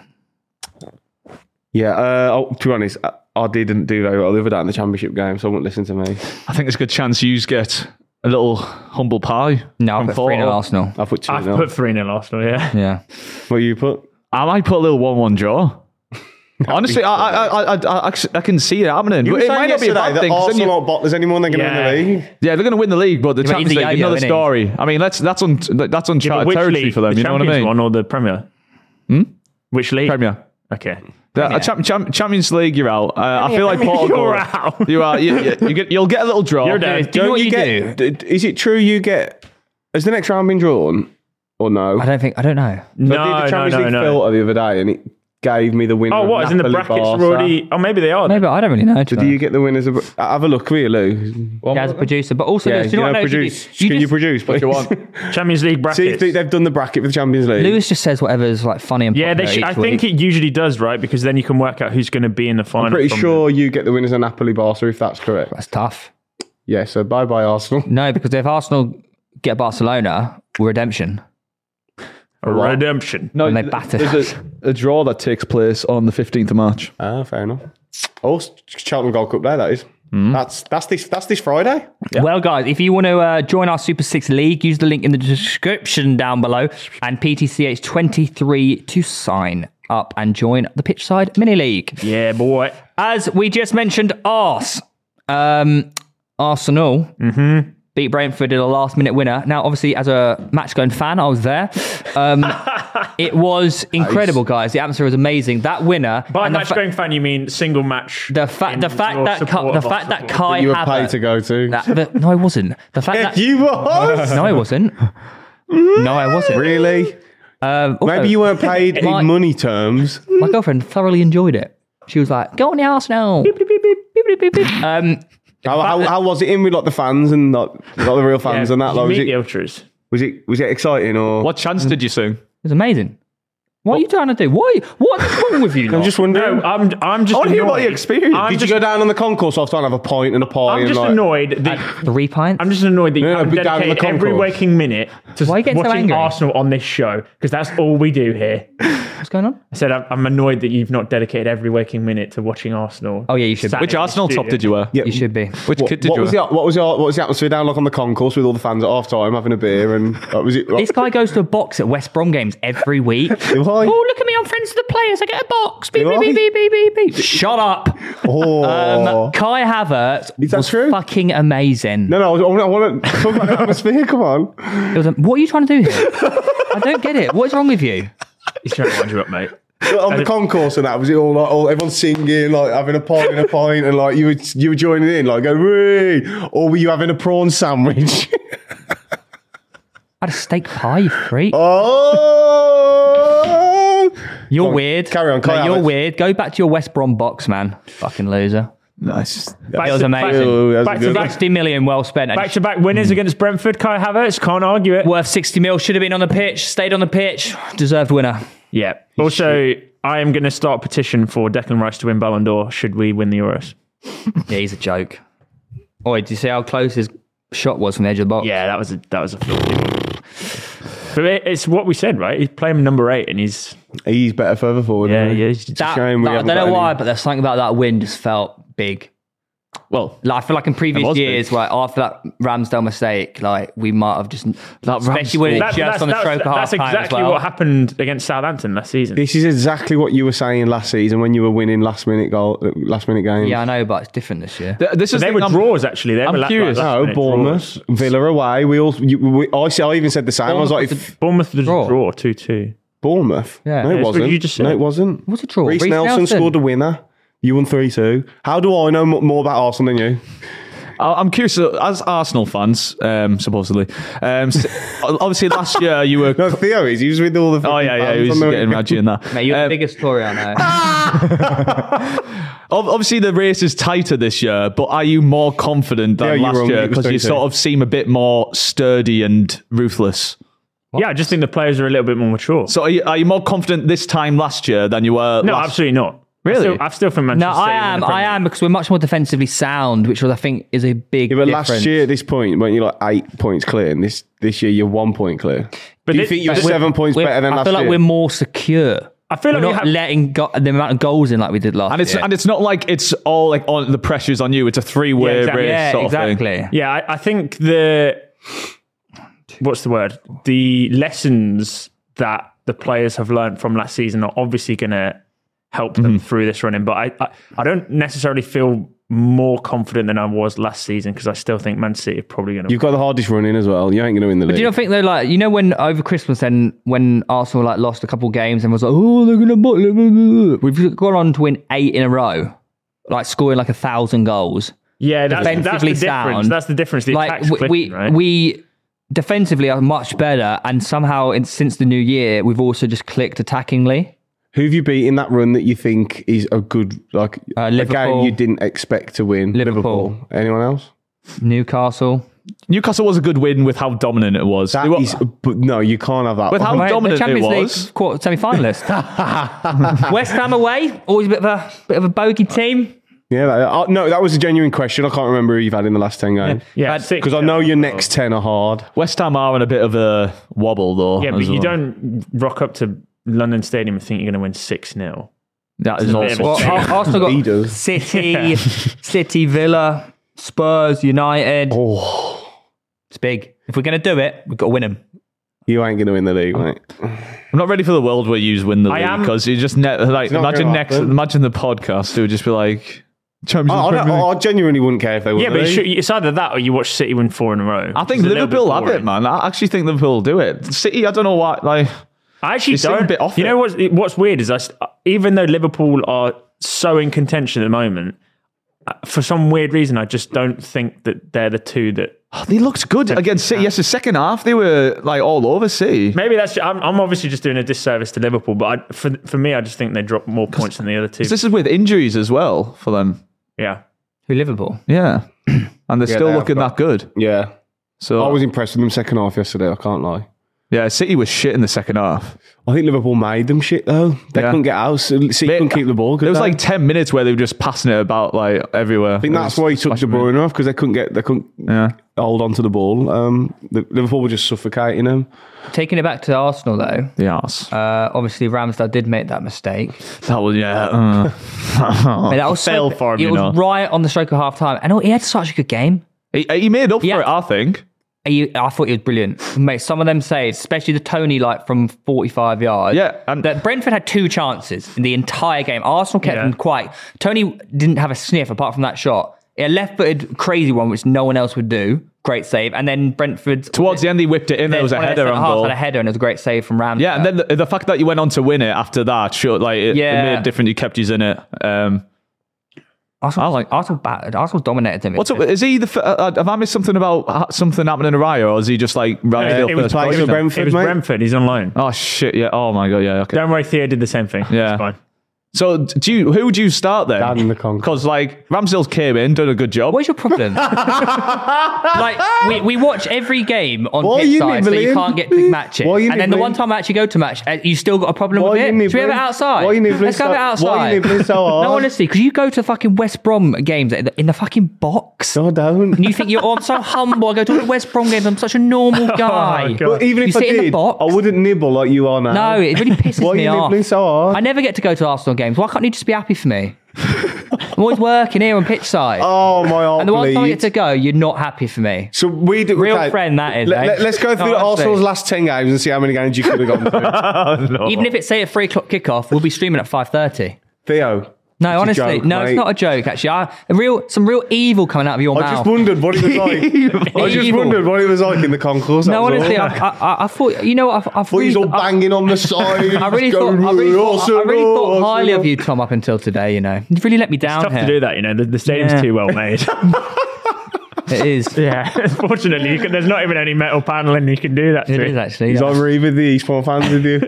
Yeah, uh, oh, to be honest, I, I didn't do very well the other day in the championship game, so I won't listen to me. I think there's a good chance you get a little humble pie. No, I from put three nil Porto. Arsenal. I put two I've nil. put three nil Arsenal, yeah. Yeah. What you put? I might put a little one-one draw. Honestly, I, I, I, I, I, I can see it happening. You were But it saying might not be a yesterday bad that thing. 'cause then Arsenal you- aren't bottlers anymore. They're going to Yeah. win the league. yeah, they're going to win the league, but the Yeah, but Champions he's a League, another yo-yo, isn't he? story. I mean, that's that's un, that's Yeah, uncharted but which territory league? for them. The You know what I Champions mean? one or the Premier? Hmm? Which league? Premier. Okay. The, uh, Cham- Cham- Champions League, you're out. Uh, I feel like Porto. You're out. You are. You, you, you get, you'll get a little draw. You're down. Do you know Don't what you get? do? d- Is it true you get? Has the next round been drawn or no? I don't think. I don't know. No, I did the no, Champions no, League no. filter the other day, and it gave me the winner. Oh, of what? Is in the Napoli, brackets are Barca. already... Oh, maybe they are. Maybe I don't really know. Do you get the winners of? Have a look, will you, Lou? Yeah, as a producer, but also, Yeah, do you know what I noticed? produce. You Can you just- produce? What Please? you want? Champions League See, brackets. they- they've done the bracket for the Champions League. Lewis just says whatever's like funny and Yeah, they popular should, each I think week. it usually does, right? Because then you can work out who's going to be in the final. I'm pretty from sure you get the winners of Napoli, Barca, if that's correct. That's tough. Yeah, so bye bye Arsenal. No, because if Arsenal get Barcelona, we're redemption. A redemption. No, And they battered there's a, a draw that takes place on the fifteenth of March. Ah, fair enough. Oh, Cheltenham Gold Cup there, that is. Hmm. That's that's this that's this Friday. Well, guys, if you want to uh, join our Super Six League, use the link in the description down below and P T C H twenty-three to sign up and join the Pitchside Mini League. Yeah, boy. As we just mentioned, Ars, um, Arsenal beat Brentford in a last minute winner. Now, obviously, as a match going fan, I was there. Um, it was incredible, guys. The atmosphere was amazing. That winner. By and the match fa- going fan, you mean single match? The fact, the in fact your that Ka- support the of fact that Arsenal. Kai You were Havertz, paid to go to. that- the- no, I wasn't. The fact that you was? no, I wasn't. No, I wasn't. Really? Um, also, Maybe you weren't paid in My- money terms. My girlfriend thoroughly enjoyed it. She was like, "Go on the Arsenal." Beep, beep, beep, beep, beep, beep, beep. Um, How, how, how was it in with like the fans and like, like the real fans Yeah, and that? you Like, was meet the it ultras. was it was it exciting or? What chance did you sing? it was amazing. What are you trying to do? Why? What's wrong with you? I'm lot? just wondering. No, I'm. I'm just. I wanna hear about annoyed. your experience. I'm Did just, you go down on the concourse after and have a pint and a pie? I'm and just like, annoyed that. Three pints. I'm just annoyed that you No, no, haven't but down in the dedicated every concourse. waking minute to Why are you getting so watching angry? Arsenal on this show because that's all we do here. What's going on? I said I'm, I'm annoyed that you've not dedicated every waking minute to watching Arsenal. Oh yeah, you should. Sat Be. Which in the Arsenal top studio. did you wear? Yeah. You should be. Which What, kit did what you was wear? the what was the what was the atmosphere down like on the concourse with all the fans at half time having a beer and uh, was it? This guy goes to a box at West Brom games every week. Do I? Oh, look at me! I'm friends with the players. I get a box. Beep, Do beep, I? beep, beep, beep, beep, beep. Shut up. Oh. Um, Kai Havertz Is that was true? fucking amazing. no, no, I, was- I want to talk about the atmosphere. Come on. It was a, what are you trying to do here? I don't get it. What's wrong with you? He's trying to wind you up, mate. On the concourse and that, was it all like all everyone singing, like having a pint and a pint, and like you were you were joining in, like go wee, or were you having a prawn sandwich? I had a steak pie, you freak. oh, You're Go on, weird. carry on, No, Kai you're Havertz. weird. Go back to your West Brom box, man. Fucking loser. Nice. Back It was to- amazing. Oh, that's Back a to good back, sixty million well spent. And back to back winners against Brentford. Kai Havertz can't argue it. worth sixty mil. Should have been on the pitch. Stayed on the pitch. Deserved winner. Yeah. Also, I am going to start a petition for Declan Rice to win Ballon d'Or. Should we win the Euros? Yeah, he's a joke. Oi, did you see how close his shot was from the edge of the box? Yeah, that was a that was a filthy one. But it, it's what we said, right? He's playing number eight, and he's he's better further forward. yeah, isn't he he? is. It's a That, shame we that- I haven't don't got know why, any- but there's something about that win just felt big. Well, Like, I feel like in It previous was big. years, like after that Ramsdale mistake, like we might have just, That especially when Ramsdale- it's That- just on the that's, stroke of half that's time exactly as well. what happened against Southampton last season. This is exactly what you were saying last season when you were winning last minute goal, last minute games. Yeah, I know, but it's different this year. th- this But is they the were thing I'm- draws, actually. They I'm were la- curious. like last No, minute Bournemouth, draws. Villa away. We all. You, we, I, said- I even said the same. I was like, Bournemouth if Bournemouth was Draw. a draw, two two. Bournemouth. Yeah. no, Yeah, it that's what wasn't. you just No, said. it wasn't. What's a draw? Reece Reece Nelson, Nelson. scored a winner. You won three two. How do I know mo- more about Arsenal than you? I- I'm curious, uh, as Arsenal fans, um, supposedly. Um, s- obviously, last year you were. No, Theo is. He was with all the. Oh yeah, yeah, he fans was on the- getting Radji in that. Mate, you're Um, the biggest Tory I know. ob- Obviously, the race is tighter this year, but are you more confident than Yeah, you were last wrong. year It was because you thirty-two. sort of seem a bit more sturdy and ruthless? Yeah, I just think the players are a little bit more mature. So, are you, are you more confident this time last year than you were? no, last absolutely not. Really? I still, I still think Manchester No, City I win the am. Premier I League. am because we're much more defensively sound, which was, I think, is a big Yeah, but difference. last year at this point, weren't you like eight points clear? And this this year you're one point clear. But do you thi- think you're but seven points We're- better than I last feel like year? we're more secure. I feel We're like we not have, letting go- the amount of goals in like we did last And it's year. and it's not like it's all like on the pressure's on you. It's a three way Yeah, exactly. race yeah, sort of exactly. thing. yeah, I, I think the what's the word? The lessons that the players have learned from last season are obviously going to help them through this running. But I, I, I don't necessarily feel more confident than I was last season because I still think Man City are probably going to. You've got the hardest running as well. You ain't going to win the league. Do you not think though, like, you know, when over Christmas then when Arsenal like lost a couple of games and was like, oh, they're gonna bottle it. We've gone on to win eight in a row, like scoring like a thousand goals. Yeah, that's, that's the defensively difference. sound. That's the difference. The Like attack's we clicking, we, right? we defensively are much better, and somehow in, since the new year we've also just clicked attackingly. Who have you beat in that run that you think is a good, like Uh, a game Liverpool. you didn't expect to win? Liverpool. Anyone else? Newcastle. Newcastle was a good win with how dominant it was. That They were- is, but no, you can't have that. With how Mate, the dominant it Champions was. League quarter semi-finalist. West Ham away, always a bit of a bit of a bogey team. yeah, that, uh, no, that was a genuine question. I can't remember who you've had in the last ten games. yeah, But- six, Because I know your next ten are hard. West Ham are in a bit of a wobble though. Yeah, but as you well. don't rock up to London Stadium and think you're going to win six nil. That is a bit of also. a- Well, Ar- Arsenal He got does. City, City, Villa, Spurs, United. Oh, It's big. If we're going to do it, we've got to win them. you ain't going to win the league, mate. I'm not ready for the world where you win the I league am- because you just ne- like not imagine gonna next happen. imagine the podcast. It would just be like Champions I, I, Premier League. don't- I genuinely wouldn't care if they won Yeah, the but league. it's, it's either that or you watch City win four in a row. I think It's a little Liverpool bit have it, boring. man. I actually think Liverpool will do it. City, I don't know why. Like, I actually They seem don't. a bit off you it. know what's what's weird is I, st- even though Liverpool are so in contention at the moment, uh, for some weird reason, I just don't think that they're the two that. oh, they looked good against City. Yes, the second half they were like all over City. Maybe that's. I'm, I'm obviously just doing a disservice to Liverpool, but I, for for me, I just think they drop more points than the other two. This is with injuries as well for them. Yeah, Who, Liverpool? Yeah, and they're Yeah, still they have looking got- that good. Yeah. So I was impressed with them second half yesterday, I can't lie. yeah, City was shit in the second half. I think Liverpool made them shit, though. They Yeah. couldn't get out. So City They- couldn't keep the ball. could There was they? like ten minutes where they were just passing it about like everywhere. I think that's why he took De Bruyne off, because they couldn't get, they couldn't Yeah. hold on to the ball. Um, the, Liverpool were just suffocating them. Taking it back to Arsenal, though, The arse. uh, obviously Ramsdale did make that mistake. that was yeah. Uh. Mate, that was Fail so, for him, It you was know. right on the stroke of half time. And he had such a good game. he, he made up Yeah. for it, I think. He, I thought he was brilliant. Mate, some of them saves, especially the Tony, like from forty-five yards. Yeah, and- that Brentford had two chances in the entire game. Arsenal kept Yeah. them quiet. Tony didn't have a sniff apart from that shot. A left-footed crazy one, which no one else would do. Great save. And then Brentford... Towards the end, he whipped it in. There was a one of header their on centre-halves goal. had a header, and it was a great save from Ramsdale. Yeah, and then the, the fact that you went on to win it after that, sure, like it, Yeah. it made it different. You kept you in it. Um, Arsenal, I like- Arsenal battered. Arsenal dominated him. what's up? Is he the? f- Uh, have I missed something about ha- something happening to Raya, or is he just like Ramsdale it was first playing choice for now? Brentford. it was mate. Brentford. He's on loan. Oh shit! Yeah. Oh my god. Yeah. Okay. Don't worry, Theo did the same thing. Yeah. It's fine. So do you? Who would you start then? Dan in the con- Because like Ramsdale's came in, done a good job. What is your problem? like we, we watch every game on Why are pitch you side, so you nibbling? can't get to match it. Why are you And then the nibbling? one time I actually go to match, uh, you still got a problem Why with are it. you Should we have it nibbling? outside? Why are you nibbling Let's go have it so- outside. why are you nibbling so hard? No, honestly, because you go to fucking West Brom games in the, in the fucking box. No, I don't. And you think you're, oh, I'm so humble. I go to all the West Brom games. I'm such a normal guy. God. But even You if I sit in the did, box. I wouldn't nibble like you are now. No, it really pisses Why are me you off. nibbling so hard? I never get to go to Arsenal games. Why can't you just be happy for me? I'm always working here on pitch side. Oh, my heart and the one time I bleeds. get to go, you're not happy for me. So we do, Real okay, friend that is, Let, eh? let, let's go through No, honestly. Arsenal's last ten games and see how many games you could have gone to. Oh, no. Even if it's say at three o'clock kickoff, we'll be streaming at five thirty. Theo. No, it's a honestly, joke, no, mate. it's not a joke. Actually, I, a real, some real evil coming out of your I mouth. just wondered what it was like. I just Evil. wondered what it was like in the concourse. that no, was honestly, all. I, I, I thought you know what? I, I thought he's really, all banging on the side. I, I really thought, I really thought, I really thought highly of you, Tom, up until today. You know, you've really let me down Tough here. to do that, you know. The, the stadium's Yeah. too well made. It is. yeah, unfortunately, you can, there's not even any metal paneling you can do that It to. is actually. He's yeah. on Reeve with the Eastbourne fans with you.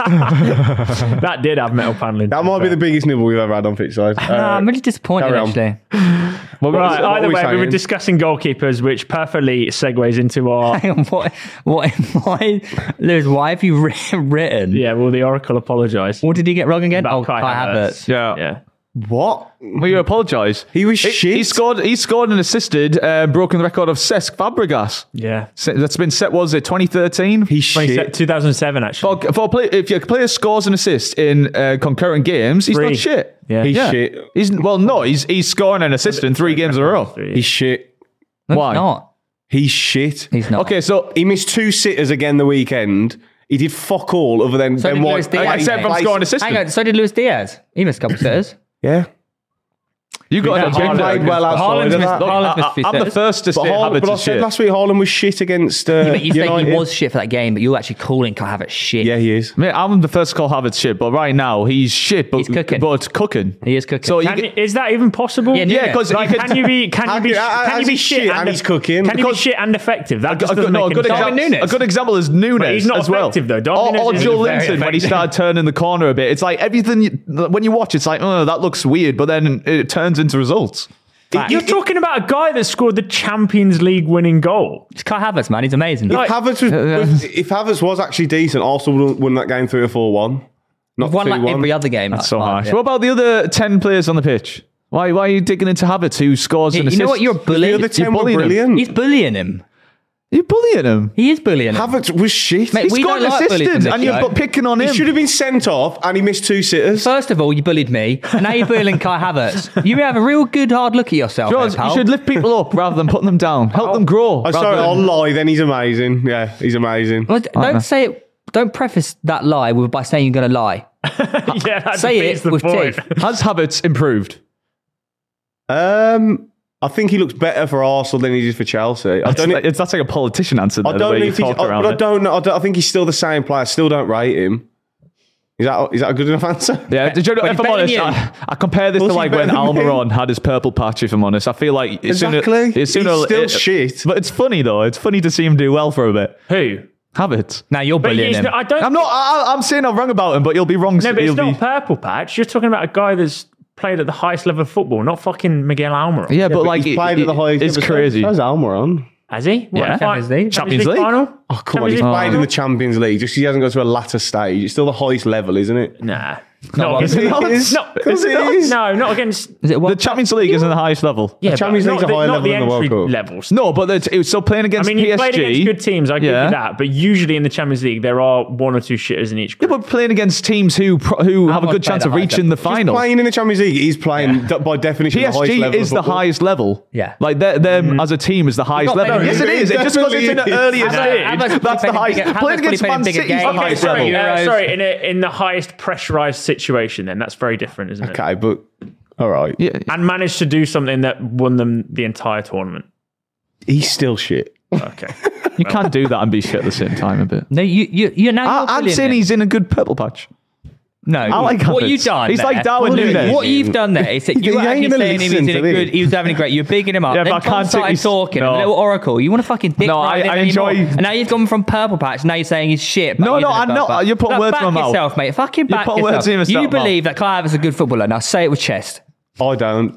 That did have metal paneling. That might be the biggest nibble we've ever had on pitch side. No, I'm really disappointed carry on. actually. Well, Right, either way, we were discussing goalkeepers, which perfectly segues into our. Hang on, what? What? Why, Lewis? Why have you written? written Yeah, well, the Oracle apologised. What did he get wrong again? About Oh, Kai Havertz. Yeah. Yeah. What? Well, you apologise. He was He, shit. he scored. He scored and assisted, uh, broken the record of Cesc Fabregas. Yeah. Se- That's been set. Was it twenty thirteen? He's shit. two thousand seven, actually. For, for play, if your player scores and assists in uh, concurrent games, he's Three. not shit. Yeah. He's Yeah. shit. He's well, no, he's he's scoring and assisting three games in a row. He's shit. No, Why? He's not. He's shit. He's not. Okay, so He missed two sitters again the weekend. He did fuck all other than So Ben did White. Luis Diaz, except mate. from scoring assisting, Hang on. So did Luis Diaz. He missed a couple of sitters. Yeah. you got Yeah, an He agenda. played well outside Haaland's of missed- that. Haaland's I, missed a few am the sitters. first to But, say Haaland, Havertz but I is said shit. last week Haaland was shit against uh, But you say United. he was shit for that game, but you're actually calling Kai Havertz shit. Yeah, he is. Mate, I'm the first to call Havertz shit, but right now he's shit. But He's cooking. But cooking. He is cooking. So you Can get- you, is that even possible? Yeah, yeah, because Like, can you be can How you be can- how- can you how's be he shit shit and he's cooking? Can you be Because- shit and effective? That A, just good- doesn't no, a make good any sense. example. Nunes. A good example is Nunes But he's not as well. effective, though. Darwin Or, or Nunes Joe isn't very Linton when he effective. started turning the corner a bit. It's like everything you, when you watch, it's like, oh, that looks weird, but then it turns into results. You're talking about a guy that scored the Champions League winning goal. It's Kai Havertz, man. He's amazing. If Like- Havertz was, was- if Havertz was actually decent, Arsenal would have won that game three or four one. Not We've won two like one. every other game. That's like, so five, harsh. yeah. What about the other ten players on the pitch? Why, why are you digging into Havertz who scores Yeah, and you know assists? what? You're a bully. The other ten were bullying him. brilliant. He's bullying him. You're bullying him. He is bullying him. Havertz was shit. Mate, He we scored don't and like bullies in assisted, this and you're show. bu- picking on He him. should have been sent off, and he missed two sitters. First of all, you bullied me, and now you're bullying Kai Havertz. You have a real good hard look at yourself, George, there, pal. you should lift people up rather than putting them down. Help them grow. I'm rather sorry, than- I'll lie. Then he's amazing. Yeah, he's amazing. Well, don't say it. Don't preface that lie with by saying you're going to lie. yeah, that Say defeats it the with point. teeth. Has Havertz improved? Um, I think he looks better for Arsenal than he did for Chelsea. I It's don't. like, it's, that's like a politician answer. I There, the don't way know you if he's. talk I, around but I it. don't know. I, don't, I think he's still the same player. I still don't rate him. Is that is that a good enough answer? Yeah, did you know, But if he's I'm better honest, than you. I, I compare this Of to course like he's when better than me. Almiron had his purple patch. If I'm honest, I feel like as soon as- Exactly. as soon He's as- still it- shit. But it's funny though. It's funny to see him do well for a bit. Who? Havertz. Now you're But bullying he's him. not, I don't. I'm not. I, I'm saying I'm wrong about him, but you'll be wrong. No, but you'll it's not be, purple patch. You're talking about a guy that's played at the highest level of football, not fucking Miguel Almiron. yeah, but like he's it- played it- at the highest. It's level. crazy. How's Almiron? Has he? What, Yeah. fi- Champions League. Champions League? final? Oh come on, he's Champions League played in final? the Champions League. Just 'cause he hasn't got to a latter stage. It's still the highest level, isn't it? Nah. No, Not against, it not, is. not, Because it is. no, not against. Is it The Champions League isn't the highest level. Yeah, Champions but League's not a higher not level the than the World entry Cup. levels. No, but it's, it's so playing I against mean, P you S G. played against good teams. I give Yeah. you that. But usually in the Champions League, there are one or two shitters in each Yeah, group. but playing against teams who pro- who have a much good chance better of reaching the Just final. playing in the Champions League, he's playing d- by definition the highest P S G level. is of the football. highest level. Yeah. Like they're- them as a team is the highest not level. better. Yes, it is. It just because it's in the Definitely earlier is. stage. Havertz probably That's the played in highest. bigger- Playing Havertz against probably Man played in City bigger is the games. highest sorry, level. uh, Euros. sorry. In a, in the highest pressurized situation, then that's very different, isn't it? Okay, but all right, Yeah. And managed to do something that won them the entire tournament. he's still shit. Okay. You can't do that and be shit at the same time a bit. No, you, you, you're now. I, you're I'm bullying saying him. he's in a good purple patch. No, I like what Havertz. you've done. He's there, like Darwin Bullying. Nunes. What you've done there is that you You were ain't actually gonna saying he was listen in a to good. this. He was having a great. You're bigging him up. Yeah, then but I Tom can't started take his- talking. no. A little oracle. You want to fucking dick No, ride I- him I anymore. enjoy- And now you've gone from purple patch. Now you're saying he's shit. No, but no, he's I'm a not. bad- You're putting Look, words in back my mouth. yourself, mate. Fucking You're back putting words in yourself. your You mouth. believe that Kai Havertz is a good footballer. Now say it with chest. I don't.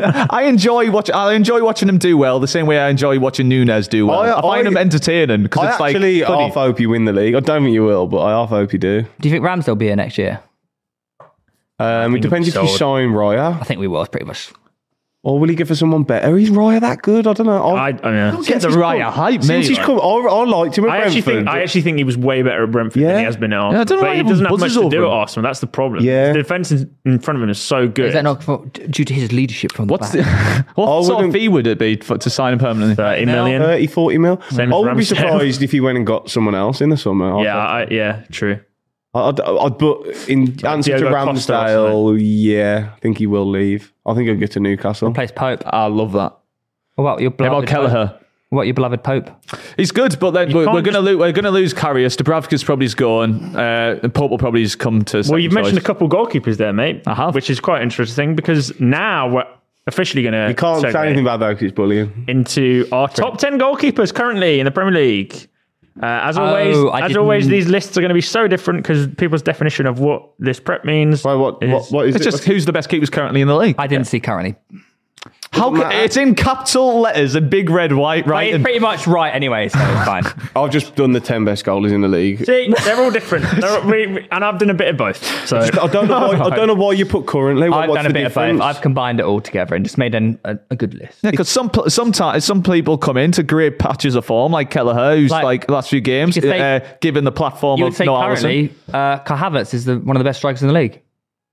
I enjoy watch. I enjoy watching him do well, the same way I enjoy watching Nunes do well. I- I, find I- him entertaining because I it's like actually funny. half hope you win the league. I don't think you will, but I half hope you do. Do you think Ramsdale will be here next year? Um, it depends if you sold. sign Raya. I think we will. Pretty much. Or will he go for someone better? Is Raya that good? I don't know. I, I don't know. Get the he's Raya come- hype, Since mate. he's come, I, I liked him at I actually Brentford. think I actually think he was way better at Brentford Yeah. than he has been at Arsenal. Yeah, I don't know but why he everyone doesn't have much buzzes to over do him. at Arsenal. That's the problem. Yeah. The defense in in front of him is so good. Is that not for, due to his leadership from the What's back? the, what I sort of wouldn't- fee would it be for, to sign him permanently? thirty million? thirty, forty mil. Same I as would be Ramsdale. surprised if he went and got someone else in the summer. Yeah, I, yeah, true. I'd, I'd, but in answer to Diogo Costa or Ramsdale, yeah, I think he will leave. I think he'll get to Newcastle. Replace Pope. I love that. What about your How beloved about Kelleher? Pope? What about your beloved Pope? He's good, but then we're, can't we're going to just- lose. We're going to lose Karius. Dubravka's probably gone. Uh, and Pope will probably just come to. Well, second you've mentioned a choice. couple goalkeepers there, mate. I have. Which is quite interesting because now we're officially going to You can't say anything about that because it's bullying. into our top ten goalkeepers currently in the Premier League. Uh, as always, Oh, I as didn't- always, these lists are going to be so different because people's definition of what this prep means. Why, what, is- what, what is It's it? just who's the best keepers currently in the league. I didn't see currently. How Doesn't ca- matter. it's in capital letters and big red white, Right, right? it's And pretty much right anyway, so it's fine. I've just done the ten best goalies in the league. See, they're all different, They're all- we- we- and I've done a bit of both. So I don't know. Why, I don't know why you put currently. What, I've what's done a the bit difference? of both. I've combined it all together and just made an, a, a good list. yeah, because some pl- sometimes some people come into great patches of form, like Kelleher, who's like, Like, last few games, you could say- uh, given the platform You would of say no Alisson. currently, uh, Kai Havertz is the, one of the best strikers in the league.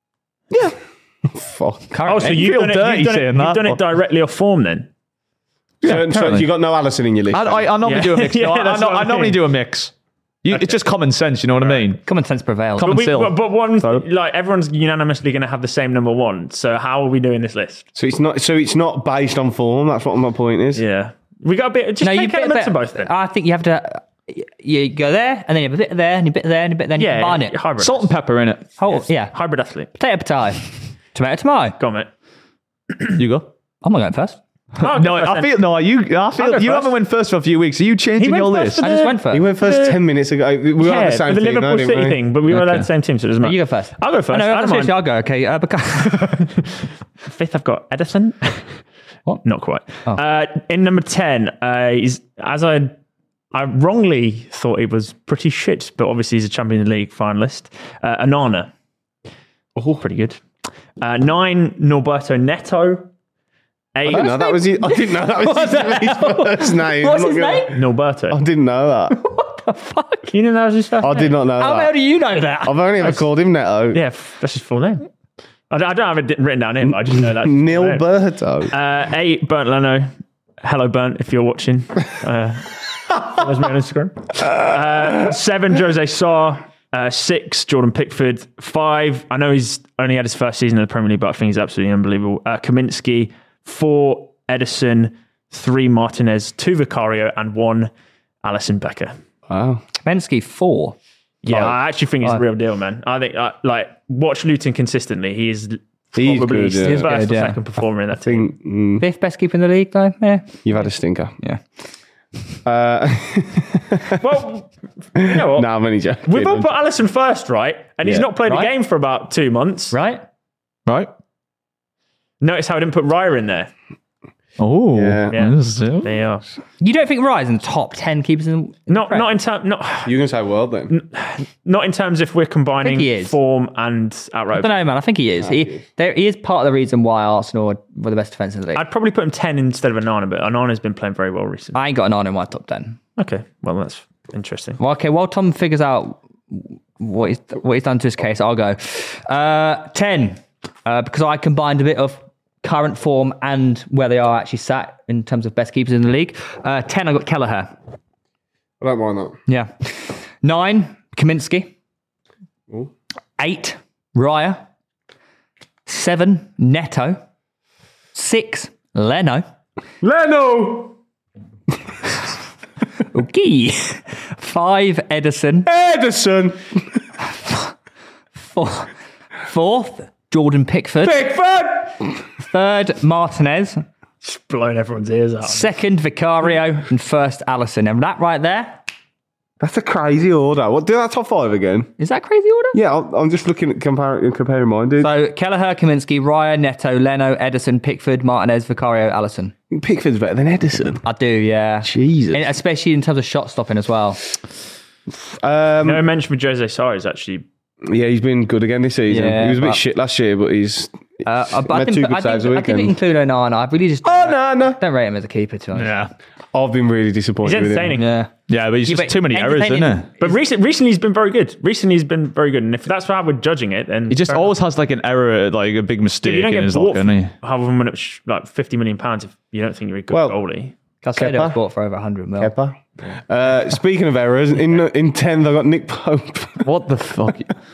Fuck. Currently. oh, so you've feel done, it, dirty you've, done it, saying you've that, done it but- directly off form then. So, so apparently. you got no Allison in your list. I, I, I normally Yeah. do a mix. No, Yeah, I, that's I, what I I normally mean. do a mix. You, It's just common sense, you know what I mean? Common sense prevails. Common But, we, still. but, but one, like everyone's unanimously going to have the same number one. So how are we doing this list? so it's not. So it's not based on form. That's what my point is. Yeah, we got a bit. Just No, you take bit, elements bit, of both then. I think you have to. You go there, and then you have a bit there, and a bit there, and a bit. Then you yeah, combine it. hybrid. Salt and pepper in it. Oh, yeah. hybrid athlete. Potato, potato. Tomato, tomato. Go on, mate. You go. I'm not going first. Oh, No, go first I then. feel no. You, I I'll feel go you first. haven't went first for a few weeks. Are you changing went your first list? for I the- just went first. He went first Uh, ten minutes ago. We were on Yeah, the same for the team, Liverpool didn't City we? thing, but we were Okay. on the same team, so it doesn't matter. You go first. I'll go first. Oh, no, I don't seriously, mind. I'll go. Okay. Uh, because Fifth, I've got Edison. What? Not quite. Oh. Uh, in number ten, uh, he's, as I I wrongly thought he was pretty shit, but obviously he's a Champions League finalist. Uh, Anana. Oh, pretty good. Uh, nine, Norberto Neto. Eight, I didn't know that was his, I didn't know that was his first name. What's I'm his not gonna- name? Norberto. I didn't know that. You didn't know that was his first I name? did not know how the hell that. do you know that? I've only ever called him Neto. Yeah, f- that's his full name. I don't, I don't have it written down in, but I just know that. Nilberto. Uh, eight, Burnt Leno. Hello, Burnt, if you're watching. Uh, follows me on Instagram. Uh, seven, Jose Sarr. Uh, six, Jordan Pickford. Five, I know he's only had his first season in the Premier League, but I think he's absolutely unbelievable. Uh, Kaminsky. Four, Edison. Three, Martinez. Two, Vicario. And one, Alisson Becker. Wow. Kamensky, four. Yeah, Five. I actually think he's Five. the real deal, man. I think, uh, like, watch Luton consistently. He is He's probably good, yeah. his He's first good, or yeah. second performer in that I team. think mm, Fifth best keeper in the league, though. Yeah. you've had a stinker. Yeah. Uh, Well, you know what? nah, I'm only joking. We've all put Alisson first, right? And he's Yeah. not played Right. a game for about two months. Right? Right? Notice how I didn't put Raya in there. Oh, Yeah. Yeah. this is it. There you are. You don't think Rye's in the top ten keepers in Not Prem? not in terms not You're going to say world then? not in terms if we're combining he is. form and I outright. don't know, man. I think he is. He, there, he is part of the reason why Arsenal were the best defence in the league. I'd probably put him ten instead of Anana, but Anana's been playing very well recently. I ain't got an on in my top ten. Okay, well that's interesting. Well, okay, while Tom figures out what he's, what he's done to his case, I'll go. Uh, ten, uh, because I combined a bit of current form and where they are actually sat in terms of best keepers in the league. Uh, ten, I got Kelleher. I don't mind that. Yeah. Nine, Kaminsky. Ooh. Eight, Raya. Seven, Neto. Six, Leno. Leno! Okay. Five, Edison. Edison! Four, fourth, Jordan Pickford. Pickford! Third, Martinez. Just blowing everyone's ears out. Second, Vicario. And first, Alisson. And that right there, That's a crazy order. What? Do that top five again? is that crazy order? Yeah, I'm, I'm just looking at comparing, comparing mine, dude. So, Kelleher, Kaminsky, Raya, Neto, Leno, Edison, Pickford, Martinez, Vicario, Alisson. Pickford's better than Edison. I do, yeah. Jesus. And especially in terms of shot stopping as well. Um, No mention for Jose Sarr is actually yeah, he's been good again this season. Yeah, he was a bit but- shit last year, but he's Uh, but I Made didn't, two put- good I, saves didn't, a I didn't weekend. include Onana. I really just Oh, no, no. don't rate him as a keeper, to be honest. Yeah. I've been really disappointed He's with him. entertaining. Yeah. Yeah, but he's Yeah, just but too many errors, isn't entertaining- it? But recent, recently he's been very good. Recently he's been very good. And if that's how we're judging it, then He just fair always has like an error, like a big enough. mistake you don't in get his bought locker, for doesn't he? however much, like fifty million pounds if you don't think you're a good Well, goalie. Caicedo Kepa? was bought for over one hundred mil. Kepa. Uh, speaking of errors, in in tenth I got Nick Pope. What the fuck?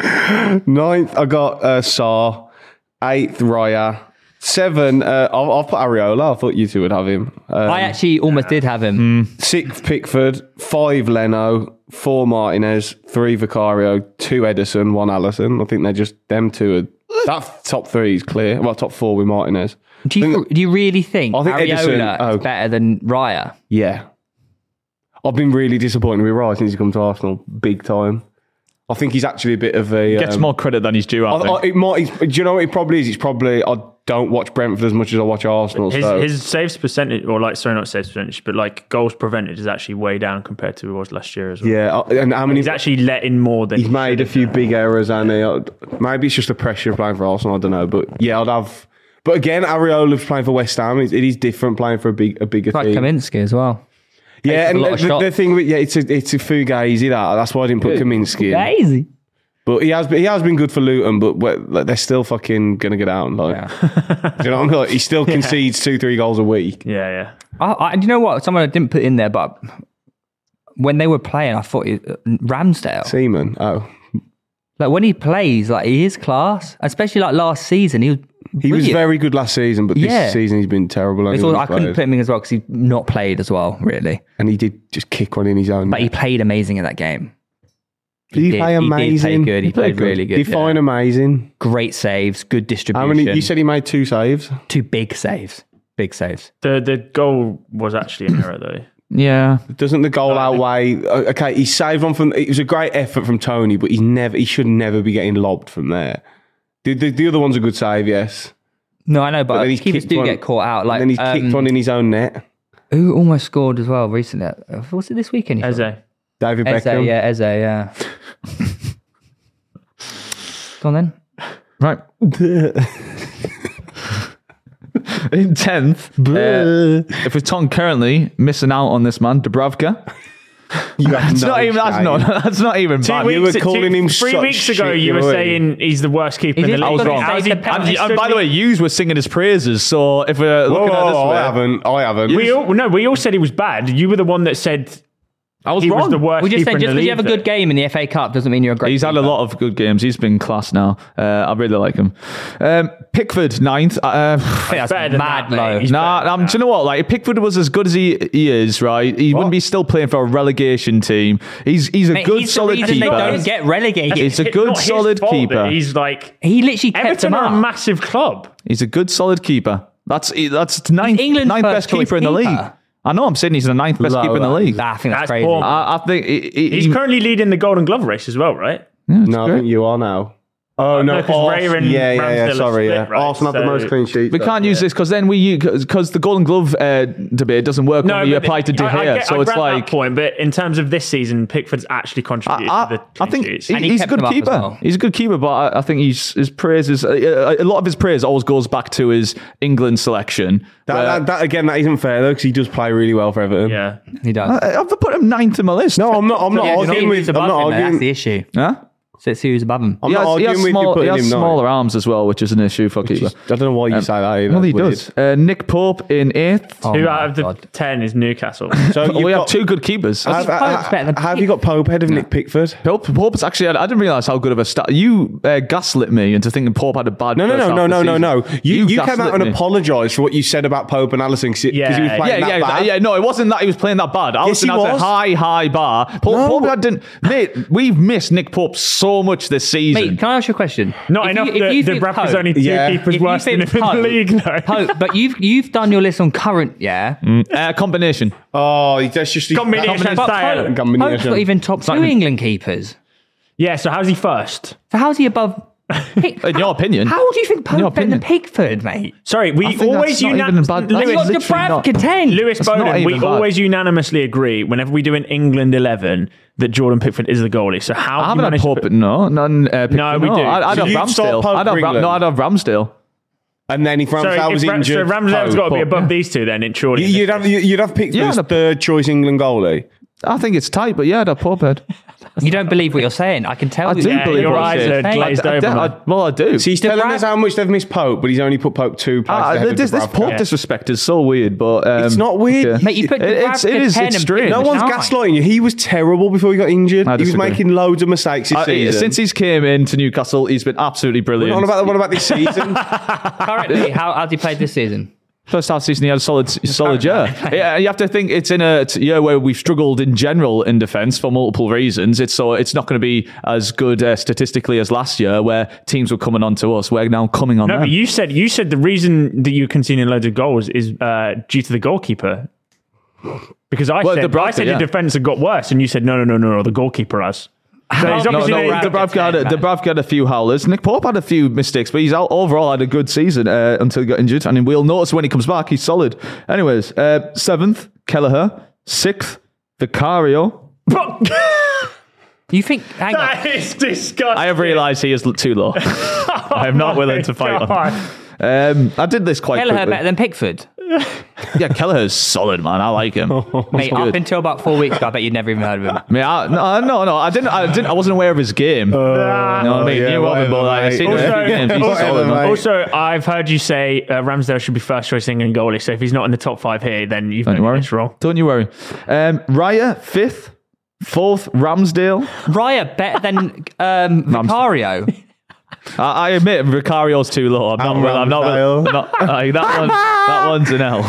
Ninth I got uh, Sarr. Eighth Raya. Seven. Uh, I'll, I'll put Areola. I thought you two would have him. Um, I actually almost did have him. Sixth Pickford. Five Leno. Four Martinez. Three Vicario. Two Edison. One Allison. I think they're just them two. Are, that top three is clear. Well, top four with Martinez. Do you, do you really think I think Edison- Areola oh. is better than Raya? Yeah. I've been really disappointed with Raya since he's come to Arsenal. Big time. I think he's actually a bit of a. Gets um, more credit than he's due, I I, think. I, it might, it's, do you know what it probably is? It's probably I don't watch Brentford as much as I watch Arsenal. His, so his saves percentage, or like, sorry, not saves percentage, but like goals prevented is actually way down compared to what it was last year as well. yeah, I- and how many? He's actually let in more than He's made a few big errors, and he, maybe it's just the pressure of playing for Arsenal. I don't know, but yeah, I'd have. But again, Areola's playing for West Ham. It, it is different playing for a big, a bigger Like team. Kaminsky as well. Yeah, takes a and lot of the, the shots. thing with yeah, it's a it's a fugazi that. That's why I didn't put Kaminsky in. Easy. But he has been, he has been good for Luton, but we're- like, they're still fucking gonna get out. Like, Yeah. do you know what I mean? Like, he still concedes two, three goals a week. Yeah, yeah. I, I, and you know what? Someone I didn't put in there, but when they were playing, I thought it, Ramsdale. Seaman, oh, Like when he plays, like he is class. Especially like last season, he was. he was brilliant. very good last season, but this Yeah. season he's been terrible. only It's when all, he's I couldn't played. put him in as well because he's not played as well, really. and he did just kick one in his own. But he played amazing in that game. did he, play He did amazing? play good. He, played, really good. Define yeah. amazing. Great saves, good distribution. How many? You said he made two saves. two big saves. Big saves. The the goal was actually an error though. Yeah. Doesn't the goal outweigh? uh, Okay, he saved one from. It was a great effort from Tony, but he's never. He should never be getting lobbed from there. The, the, the other one's a good save, yes. No, I know, But but, then he's keepers kicked do one- get caught out. Like and then he's um, kicked one in his own net. who almost scored as well recently? Uh, Was it this weekend? you Eze. saw? David Eze, Beckham. yeah, Eze, yeah. Go on then. Right. In tenth, uh, if we're talking currently, missing out on this man, Dubravka. You have That's no not even. That's shame. not. That's not even Two bad. you weeks- were calling two- him Three such weeks ago, shit, you you were were. saying he's the worst keeper He in the did- league. I was wrong. How's he- And- how's And, he and stood by the in- way, yous were singing his praises. So if we're Whoa, looking at it this way, I haven't. I haven't. we all no, we all said he was bad. You were the one that said I was he wrong. was the worst We just keeper saying, in just the because league. you have a though. good game in the F A Cup doesn't mean you're a great He's had a keeper. lot of good games. He's been class now. Uh, I really like him. Um, Pickford ninth. Uh, I think that's better than mad that, mate. low. He's Nah, better than um, that. do you know what? Like, if Pickford was as good as he, he is, right? He wouldn't be still playing for a relegation team. He's he's a Mate, good, he's the solid reason keeper. They don't get relegated. He's a It's good, not his solid fault that keeper. He's like He literally kept Everton him are a up. massive club. He's a good, solid keeper. That's that's ninth, England's ninth first best keeper choice in the keeper. league. I know. I'm saying he's the ninth best Low, keeper in the low. league. Nah, I think that's, That's crazy. poor. I, I think he, he, He's he- currently leading the Golden Glove race as well, right? No, I great. think you are now. Oh no, no, 'cause Ars- Raya and yeah, yeah, yeah. Ramsdale Sorry, are yeah. split, right? Arsenal have the So- most clean sheets. we can't use this because then we because the Golden Glove uh, debate doesn't work when we but apply to De I- I Gea. get- so I it's grant like that point, but in terms of this season, Pickford's actually contributed I, to the I, I clean think sheets. he- And he he's a kept good them up as keeper. well. He's a good keeper, but I, I think he's, his praise is a, a lot of his praise always goes back to his England selection. That, where- that, that again, that isn't fair though, because he does play really well for Everton. yeah. He does. I, I've put him ninth in my list. No, I'm not. I'm not Yeah, just see arguing who's with. I'm above not him, though. That's arguing. the issue. Huh? So it's who's above him. I'm He not has, he arguing has, with small, you he putting has him smaller ninth. arms as well, which is an issue for keeper. Just- I don't know why you say that. Either. Well, he That's does. Uh, Nick Pope in eighth. Oh Two my out of the God. ten is Newcastle. weird. So we you've have got- two good keepers. Have, Pope's have, better than have you got Pope ahead of Nick Pickford? Pope, Pope's actually, I, I didn't realize how good of a start. You uh, gaslit me into thinking Pope had a bad No, no, first no, half no, of the no, no, season. no. You, you came out gaslit and me. apologised for what you said about Pope and Allison because Yeah. he was playing Yeah, that yeah, bad. yeah. No, it wasn't that he was playing that bad. Yes, Allison he has a was. high, high bar. Pope, No. Pope didn't. Mate, we've missed Nick Pope so much this season. Mate, can I ask you a question? Not If enough you- if that you the think Raptors Pope- only two Yeah. keepers if you worse than him think in the Pope- league, though. Pope, but you've you've done your list on current, yeah. uh, combination. Oh, that's just Combination But style. Pope, Combination. Pope's not even top two England keepers. Yeah, so how's he first? So how's he above? Pick- In your opinion. How do you think In your Pope's better than opinion. Pickford, mate? Sorry, I we think always that's not even unanimously... bad. That's You got literally not- Dubravka ten. Lewis That's not Bowden, we even bad. always unanimously agree whenever we do an England eleven that Jordan Pickford is the goalie. So how I have you haven't had managed to Pope. put- No, none. Uh, Pickford, No, we do. I'd, I'd So have you'd start Ramsdale. Pope I'd have for Ram, no, England? I'd have Ramsdale. And then if So, Ramsdale if was Ram- injured, so Ramsdale's Pope. got to be Pope, above yeah. these two then, it surely. You- You'd have you'd have picked Yeah, the the- third choice England goalie. I think it's tight, but yeah, that Pope head. You don't believe what you're saying. I can tell I you. do Yeah, believe your what eyes I'm are saying. glazed I- I- over, I- man. Well, I do. So he's Dubravka- telling us how much they've missed Pope, but he's only put Pope two places Ah, ahead of this this Dubravka. Pope disrespect is so weird, but um, It's not weird. Mate, you put It- it's- it Dubravka is- ten it's and strange. Pickford No one's nine. gaslighting you. He was terrible before he got injured. I He was disagree. making loads of mistakes this Uh, season. since he's came into Newcastle, he's been absolutely brilliant. What about, what about this season? Currently, how has he played this season? First half season, he had a solid, solid year. Yeah, you have to think it's in a t- year where we've struggled in general in defence for multiple reasons. It's so it's not going to be as good uh, statistically as last year, where teams were coming on to us. We're now coming on No, them. but you said you said the reason that you're conceding loads of goals is uh, due to the goalkeeper. Because I Well, said, Dubravka, I said yeah. your defence had got worse, and you said no, no, no, no, no, the goalkeeper has. So he's No, obviously no, doing- Dubravka had, a, Dubravka had a few howlers. Nick Pope had a few mistakes, but he's out overall had a good season uh, until he got injured. And we'll notice when he comes back, he's solid. Anyways, uh, seventh, Kelleher. Sixth, Vicario. You think? Hang on. That is disgusting. I have realised he is too low. I am not willing to fight on. God. Um, I did this quite Kelleher quickly. better than Pickford. Yeah, Kelleher's solid, man. I like him. Mate, good. up until about four weeks ago, I bet you'd never even heard of him. I mean, I, no, no, no. I didn't. I didn't. I wasn't aware of his game. you know what I mean? yeah, You know, but like, I've seen him a whatever, few games. He's mate. solid, man. Also, I've heard you say uh, Ramsdale should be first choice England goalie. So if he's not in the top five here, then you've Don't you done worry. this wrong. Don't you worry. Um, Raya fifth, fourth Ramsdale. Raya better than um, Vicario. I, I admit Vicario's too low. I'm not. And Well, I'm not. Ramsdale. I'm not like, that one. That one's an L.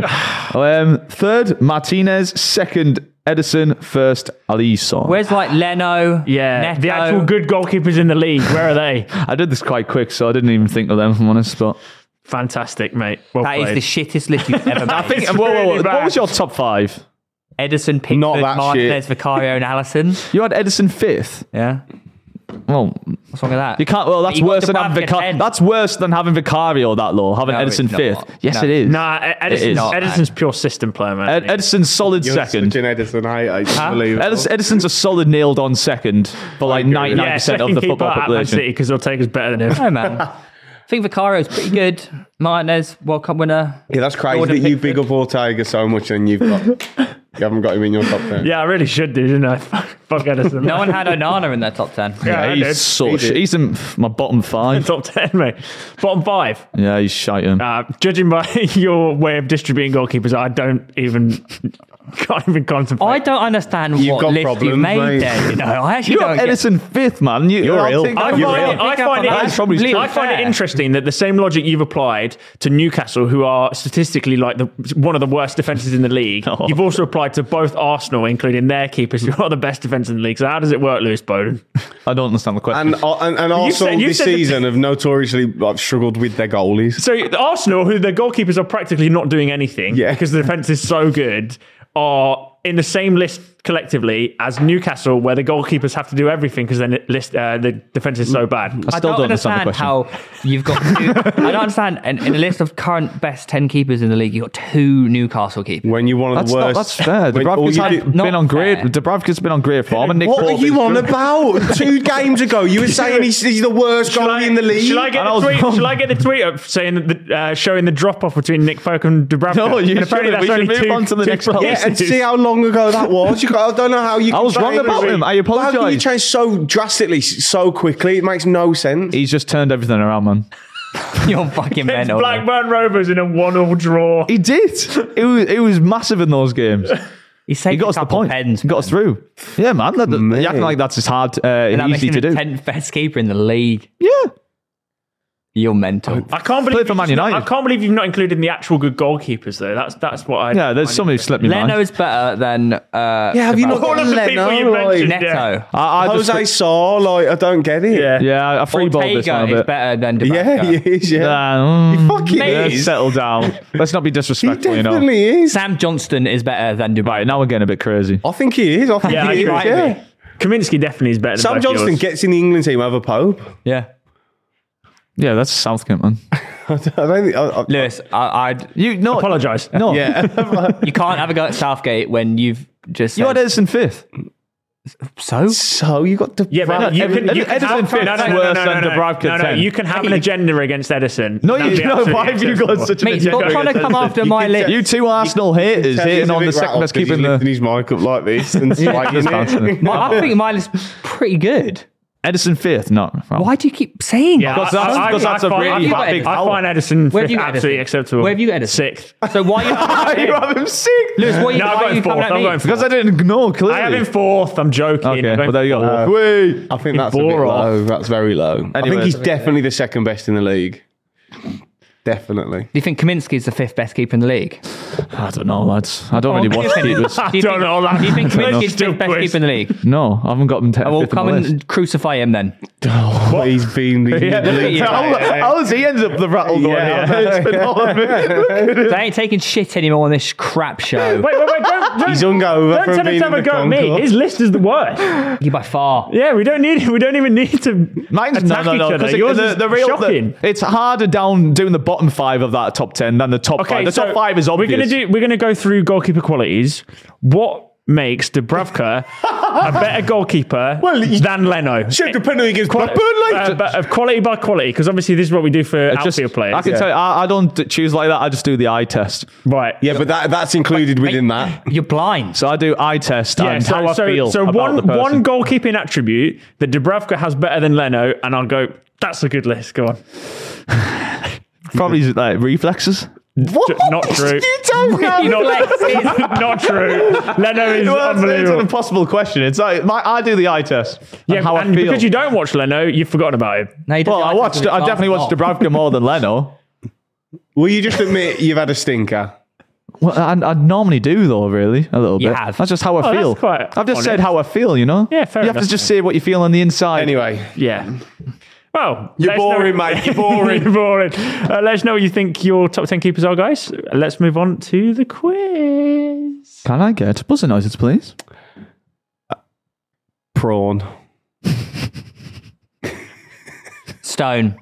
I will. Um, third Martinez. Second Edison. First Alisson. Where's like Leno? Yeah, Neto? the actual good goalkeepers in the league. Where are they? I did this quite quick, so I didn't even think of them. If I'm honest, but Fantastic, mate. Well That is played. the shittest list you've ever made. I think. It's Whoa, whoa, whoa. really What bad. was your top five? Edison, Pickford, Not that Martinez, shit. Vicario, and Allison. You had Edison fifth. Yeah. Well, What's wrong with that? you can't. Well, that's You got worse than having Dubravka Vicar- ten. That's worse than having Vicario that low. Having No, Edison it's not. fifth. Yes, No. it is. Nah, Ed- Edison's, is. not, Edison's pure system player, man. Ed- Edison's solid You're second. such an Edison. I, I can't believe it. Edis- Edison's a solid nailed on second for like agree. ninety-nine yeah, percent second of the keeper football at Man population. City because Ortega's better than him. No, man. I think Vicario's pretty good. Martinez, World Cup winner. Yeah, that's crazy Jordan that you Pickford. big up Ortega so much and you've got you haven't got him in your top ten. Yeah, I really should do, didn't I? Fuck Edison. No one had Onana in their top ten. Yeah, I he's did. so He sh- did. he's in my bottom five. Top ten, mate. Bottom five. Yeah, he's shiting. Uh, judging by your way of distributing goalkeepers, I don't even can't even contemplate. I don't understand You've what got list problems, you've made mate. there. You know, I actually You don't got get- Edison fifth, man. You, You're I'll ill. take that I from find, you. it, I, Pick up find on it, that. That's probably Completely I find it fair. interesting that the same logic you've applied to Newcastle, who are statistically like the one of the worst defences in the league, Oh. you've also applied to both Arsenal, including their keepers, who are the best defence in the league. So how does it work, Lewis Bowden? I don't understand the question. And, uh, and, and You Arsenal said- you this said that- season have notoriously like, struggled with their goalies. So Arsenal, who their goalkeepers are practically not doing anything Yeah. because the defence is so good, are in the same list collectively as Newcastle, where the goalkeepers have to do everything because then list uh, the defence is so bad. I I still don't, don't understand the understand question. how you've got two, I don't understand. In, in a list of current best ten keepers in the league, you've got two Newcastle keepers. When you're one of That's the not, worst. that's fair. When all Dubravka's you had, do- Not been on great. fair. Dubravka's been on great form. And Nick What are Pope you is on good. about? Two games ago, you were saying he's, he's the worst Shall goalie I, in the league. shall I get And I the was tweet? wrong. Shall I get the tweet up saying that the, uh, showing the drop off between Nick Pope and Dubravka? No, you and apparently shouldn't. that's We should only move two, on to the two next one. places. Yeah, and see how long ago that was. You got, I don't know how you. I can was wrong say- about him. I How can you apologise. change so drastically, so quickly? It makes no sense. He's just turned everything around, man. You're fucking It's mental. Blackburn Rovers in a one-all draw. He did. It was, it was massive in those games. He saved He got a us the couple point. pens. He got us through. Yeah, man. That, Mate. you acting like that's as hard, uh, And that makes easy him to the do. tenth best keeper in the league. Yeah. You're mental. I can't believe Played for Man you've not- United. I can't believe you've not included the actual good goalkeepers though. That's that's what I. Yeah, there's somebody who slipped me mind. Leno's better than uh, Yeah, have you not All got of the people Leno? you Like, mentioned. Neto. Yeah. I, I just, Jose Saw, like, I don't get it. Yeah. yeah, I freeballed this one Ortega a is bit. better than Dubravka. Yeah, he is, yeah. Nah, mm, Fucking yeah, is. settle down. Let's not be He disrespectful, you know. definitely is. Sam Johnston is better than Dubravka. Right, now we're getting a bit crazy. I think he is. I think Yeah, he is, you're right, yeah. mate. Kaminsky definitely is better than Sam both Johnston yours. gets in the England team over Pope. Yeah. Yeah, that's Southgate, man. I don't think. I, I, Lewis, I, I'd, You no, Apologise. No, yeah. you can't have a go at Southgate when you've just you said, had Edison fifth. So? So you got the Yeah, but you can, you can Edison have, fits no, no, no, worse no, no, than no, Dubravka no, no, ten. you can have an agenda against Edison. No, That'd you be no. absolutely Why have you got acceptable. such an Mate, stop agenda? trying to come after my can list. You two Arsenal haters Tell he's hating a on bit the second rattled best 'cause keeper he's in lifting the. his mic up like this and swaying it. My, I think my list is pretty good. Edison fifth, no. Wrong. Why do you keep saying Yeah, that? Because that's- I, I, because I that's a find, really I big find, I power. find Edison Where have you got absolutely Edison? acceptable. Where have you got Edison? Sixth. So why are you, you have him sixth? Lewis, what are you, No, I'm why are going you fourth. coming at I'm me? going fourth. Because I didn't know clearly. I have him fourth. I'm joking. Okay, I'm going well there you go. fourth. Wait. I think that's a bit bore off. low. That's very low. I Anyway. think he's definitely the second best in the league. Definitely. Do you think Kaminsky's the fifth best keeper in the league? I don't know, lads. I don't really Oh, watch do you keepers. think- do you don't think- know that. Do you think I don't know. Kaminsky's the fifth best Still keeper in the league? No, I haven't got him te- Well, fifth come on the list. and crucify him then. Oh, he's been the Yeah. How, how has he ended up the rattled one? Yeah. Yeah. It's been all of it. They ain't taking shit anymore on this crap show. Wait, wait, wait. Don't, don't, He's hungover don't from tell him being to have in a the go at me. concourse. His list is the worst. You by far. Yeah, we don't need. We don't even need to Mine's no, attack no, no. each other. 'cause Yours the, is the real, shocking. the, it's harder down doing the bottom five of that top ten than the top Okay, five. The so top five is obvious. We're gonna do. We're gonna go through goalkeeper qualities. What makes Dubravka a better goalkeeper Well, you- than Leno? Check the penalty against Quali- Blackburn uh, later. but of quality by quality, because obviously this is what we do for It's just- outfield players. I can tell you, I, I don't choose like that. I just do the eye test. right. Yeah, but that that's included within that. You're blind. So I do eye test Yeah, and so, how I so, feel so about one the person. one goalkeeping attribute that Dubravka has better than Leno, and I'll go. That's a good list. Go on. Probably like reflexes. What? Not true. You don't know. Not, not true. Leno is Well, it's, it's an unbelievable. impossible question. It's like my, I do the eye test. And Yeah, how and I feel. because you don't watch Leno, you've forgotten about him. No, he doesn't well, I like watched. it 'cause I it's definitely half watched off. Dubravka more than Leno. Will you just admit you've had a stinker? Well, I, I normally do though, really, a little You bit. have. That's just how I Oh, feel. that's quite I've just said honest. how I feel, you know. Yeah, fair You have enough. to just say what you feel on the inside. Anyway, Yeah. Well, You're let us know- boring, mate. You're boring. You're boring. Uh, let us know what you think your top ten keepers are, guys. Let's move on to the quiz. Can I get buzzer noises, please? prawn. Stone.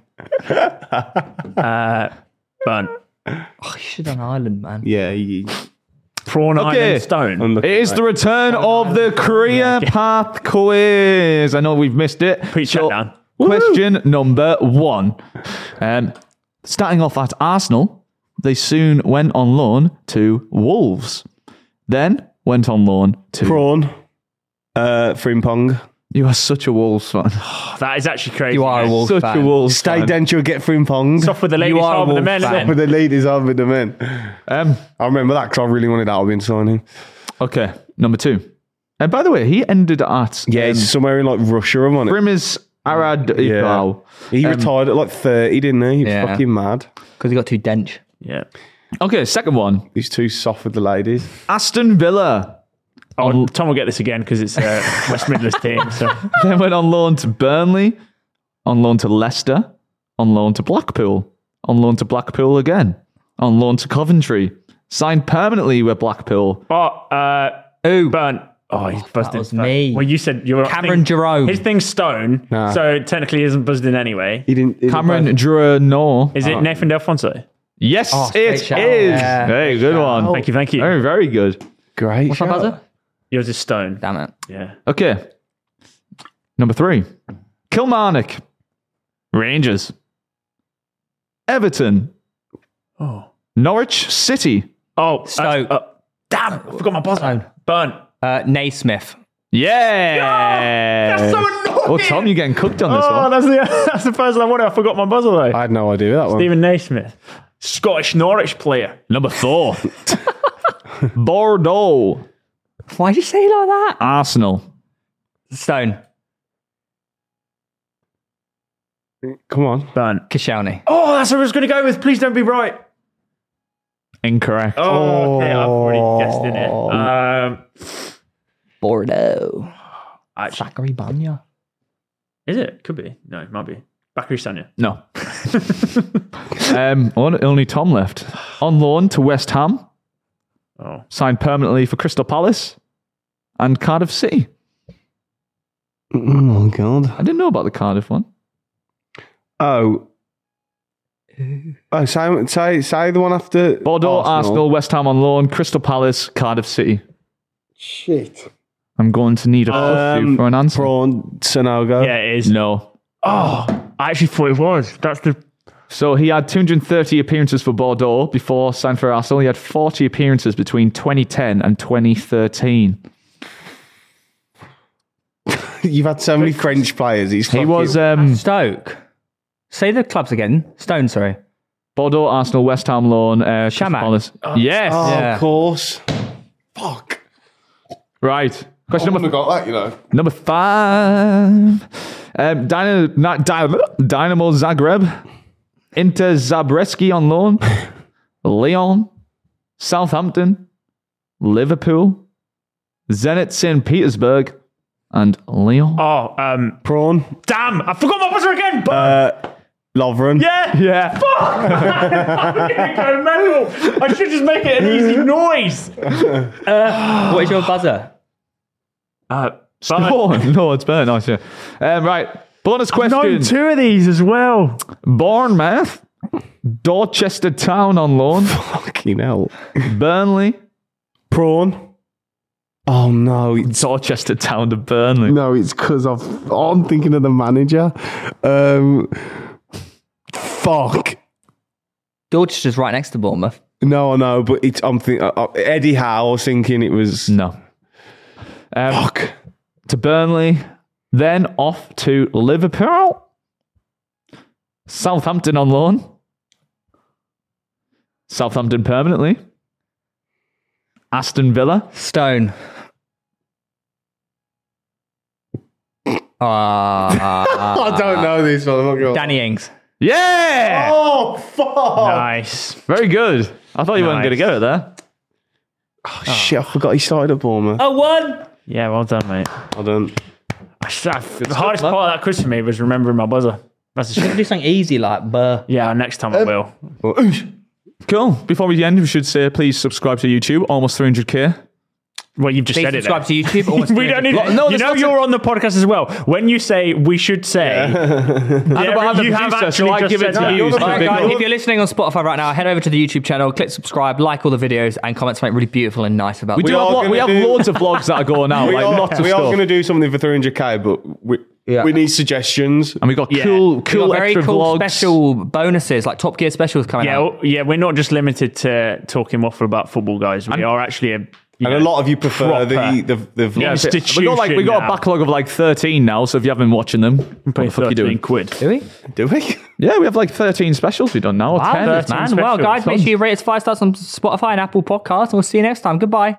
Uh, Burnt. Oh, you should have done Ireland, man. Yeah. You, Prawn Okay. Island Stone. unlucky, It is mate. the return of the career path quiz. I know we've missed it. Please shut down. Question number one. Um, starting off at Arsenal, they soon went on loan to Wolves. Then went on loan to. prawn. Uh, Frimpong. You are such a Wolves fan. That is actually crazy. You are a mate. Wolves Such fan. a Wolves Stay fan. denture, get Frimpong. It's off with the ladies, You are a hard with the Wolves men. isn't fan. it? With the ladies on with the men. Um, I remember that because I really wanted Albion signing. okay, number two. And by the way, he ended at Yeah, um, it's somewhere in like Russia. I'm on it. Rimis Arad Yeah. Ibao. He retired at like thirty, didn't he? He was Yeah. fucking mad. Because he got too dench. Yeah. Okay, second one. He's too soft with the ladies. Aston Villa. Oh, Tom will get this again because it's uh, West Midlands team. So Then went on loan to Burnley, on loan to Leicester, on loan to Blackpool, on loan to Blackpool again, on loan to Coventry, signed permanently with Blackpool. oh, uh, Ooh. Burnt. Oh, he's buzzed was in. me. Well, you said you were Cameron Jerome. His thing's Stone, Nah. so technically he isn't buzzed in anyway. He didn't. he didn't Cameron play- Drano. Is it Nathan Delfonso? Yes, Oh, it straight is. shout. Yeah. Hey, good one. Thank you, thank you. Very, very good. Great. What's my shout. buzzer? Yours is Stone. Damn it. Yeah. Okay. Number three. Kilmarnock. Rangers. Everton. Oh. Norwich City. Oh, Stoke. uh, uh, damn! I forgot my buzzer. Stone. Burnt. Uh, Naismith. Yeah. That's so annoying. Oh, Tom, you're getting cooked on this Oh, one. that's the that's the person I wanted. I forgot my buzzer though. I had no idea that one. Stephen Naismith, Scottish Norwich player. Number four. Bordeaux. Why'd you say it like that? Arsenal. Stone. Come on. Burnt. Koscielny. Oh, that's what I was going to go with. Please don't be right. Incorrect. Oh, okay. I've already guessed in it. Um, Bordeaux. actually, Zachary Banya. is it? Could be. No, it might be. Bakary Sanya. No. um, on- only Tom left. On loan to West Ham. Oh, Signed permanently for Crystal Palace. And Cardiff City. Oh God. I didn't know about the Cardiff one. Oh. Oh, say, say, say the one after Bordeaux, Arsenal. West Ham on loan, Crystal Palace, Cardiff City. Shit. I'm going to need a puff Um, for an answer. Prawn, Sonogo. Yeah, it is. No. Oh, I actually thought it was. That's the. So he had two hundred thirty appearances for Bordeaux before signing for Arsenal. He had forty appearances between twenty ten and twenty thirteen. You've had so many French players. He's He was um, Stoke. Say the clubs again. Stone, sorry. Bordeaux, Arsenal, West Ham loan. Uh, Crystal Shamak. Palace. Yes. Oh, Yeah. of course. Fuck. Right. I Question wouldn't number have got that, you know. number five. Um, Dynamo, not Dynamo, Dynamo Zagreb, Inter Zabreski on loan, Lyon, Southampton, Liverpool, Zenit Saint Petersburg, and Lyon. Oh, um, Prawn. damn! I forgot my buzzer again. But Uh, Lovren. yeah, Yeah. I'm gonna go mental. I should just make it an easy noise. What is your buzzer? Uh, Oh, no, it's better. Nice, yeah. Um, right. Bonus I've known question. two of these as well. Bournemouth, Dorchester Town on loan, Fucking hell. Burnley, Prawn. Oh, no. It's, Dorchester Town to Burnley. no, it's because of... Oh, I'm thinking of the manager. Um, fuck. Dorchester's right next to Bournemouth. No, I know, but it's, I'm thinking... Uh, uh, Eddie Howe, I was thinking it was... No. Um, Fuck. To Burnley, then off to Liverpool, Southampton on loan, Southampton permanently, Aston Villa, Stone. Ah, I don't know this one. I'm not gonna- Danny Ings. Yeah, Oh, fuck. Nice. very good. I thought you weren't Nice. going to get it there. Oh, shit, I forgot he started at Bournemouth. Oh, one. Yeah, well done, mate. I don't... I should have, the hardest part of that quiz for me was remembering my buzzer. That's a shame. Do something easy like burr. Yeah, next time I will. Cool. Before we end, we should say please subscribe to YouTube. Almost three hundred k. Well, you've just Please said it. subscribe then. to YouTube. Almost We don't need. Lo- no, you there's know lots you're of- on the podcast as well. When you say we should say, I know, but I'm the you have producer, so actually I just give it said to that. you. You're the so Alright, big guys, up. if you're listening on Spotify right now, head over to the YouTube channel, click subscribe, like all the videos, and comment something really beautiful and nice about We do it. have, are lo- we have gonna do- loads of vlogs that are going out, We like are, lots of we are stuff. going to do something for three hundred k, but we, Yeah. we need suggestions. And we got Yeah. cool, We've cool got very extra cool vlogs. special bonuses, like Top Gear specials coming yeah, out. well, yeah, we're not just limited to talking waffle about football, guys. We are actually a. you And a know, lot of you prefer proper the, the, the vlog. Yeah, institution we got like we got a now. backlog of like thirteen now. So if you haven't been watching them, what Pay the fuck are you thirteen doing? quid. Do we? Do we? Yeah, we have like thirteen specials we've done now. Or Wow, ten. man. thirteen Well, specials. guys, make sure you rate us five stars on Spotify and Apple Podcasts, and we'll see you next time. Goodbye.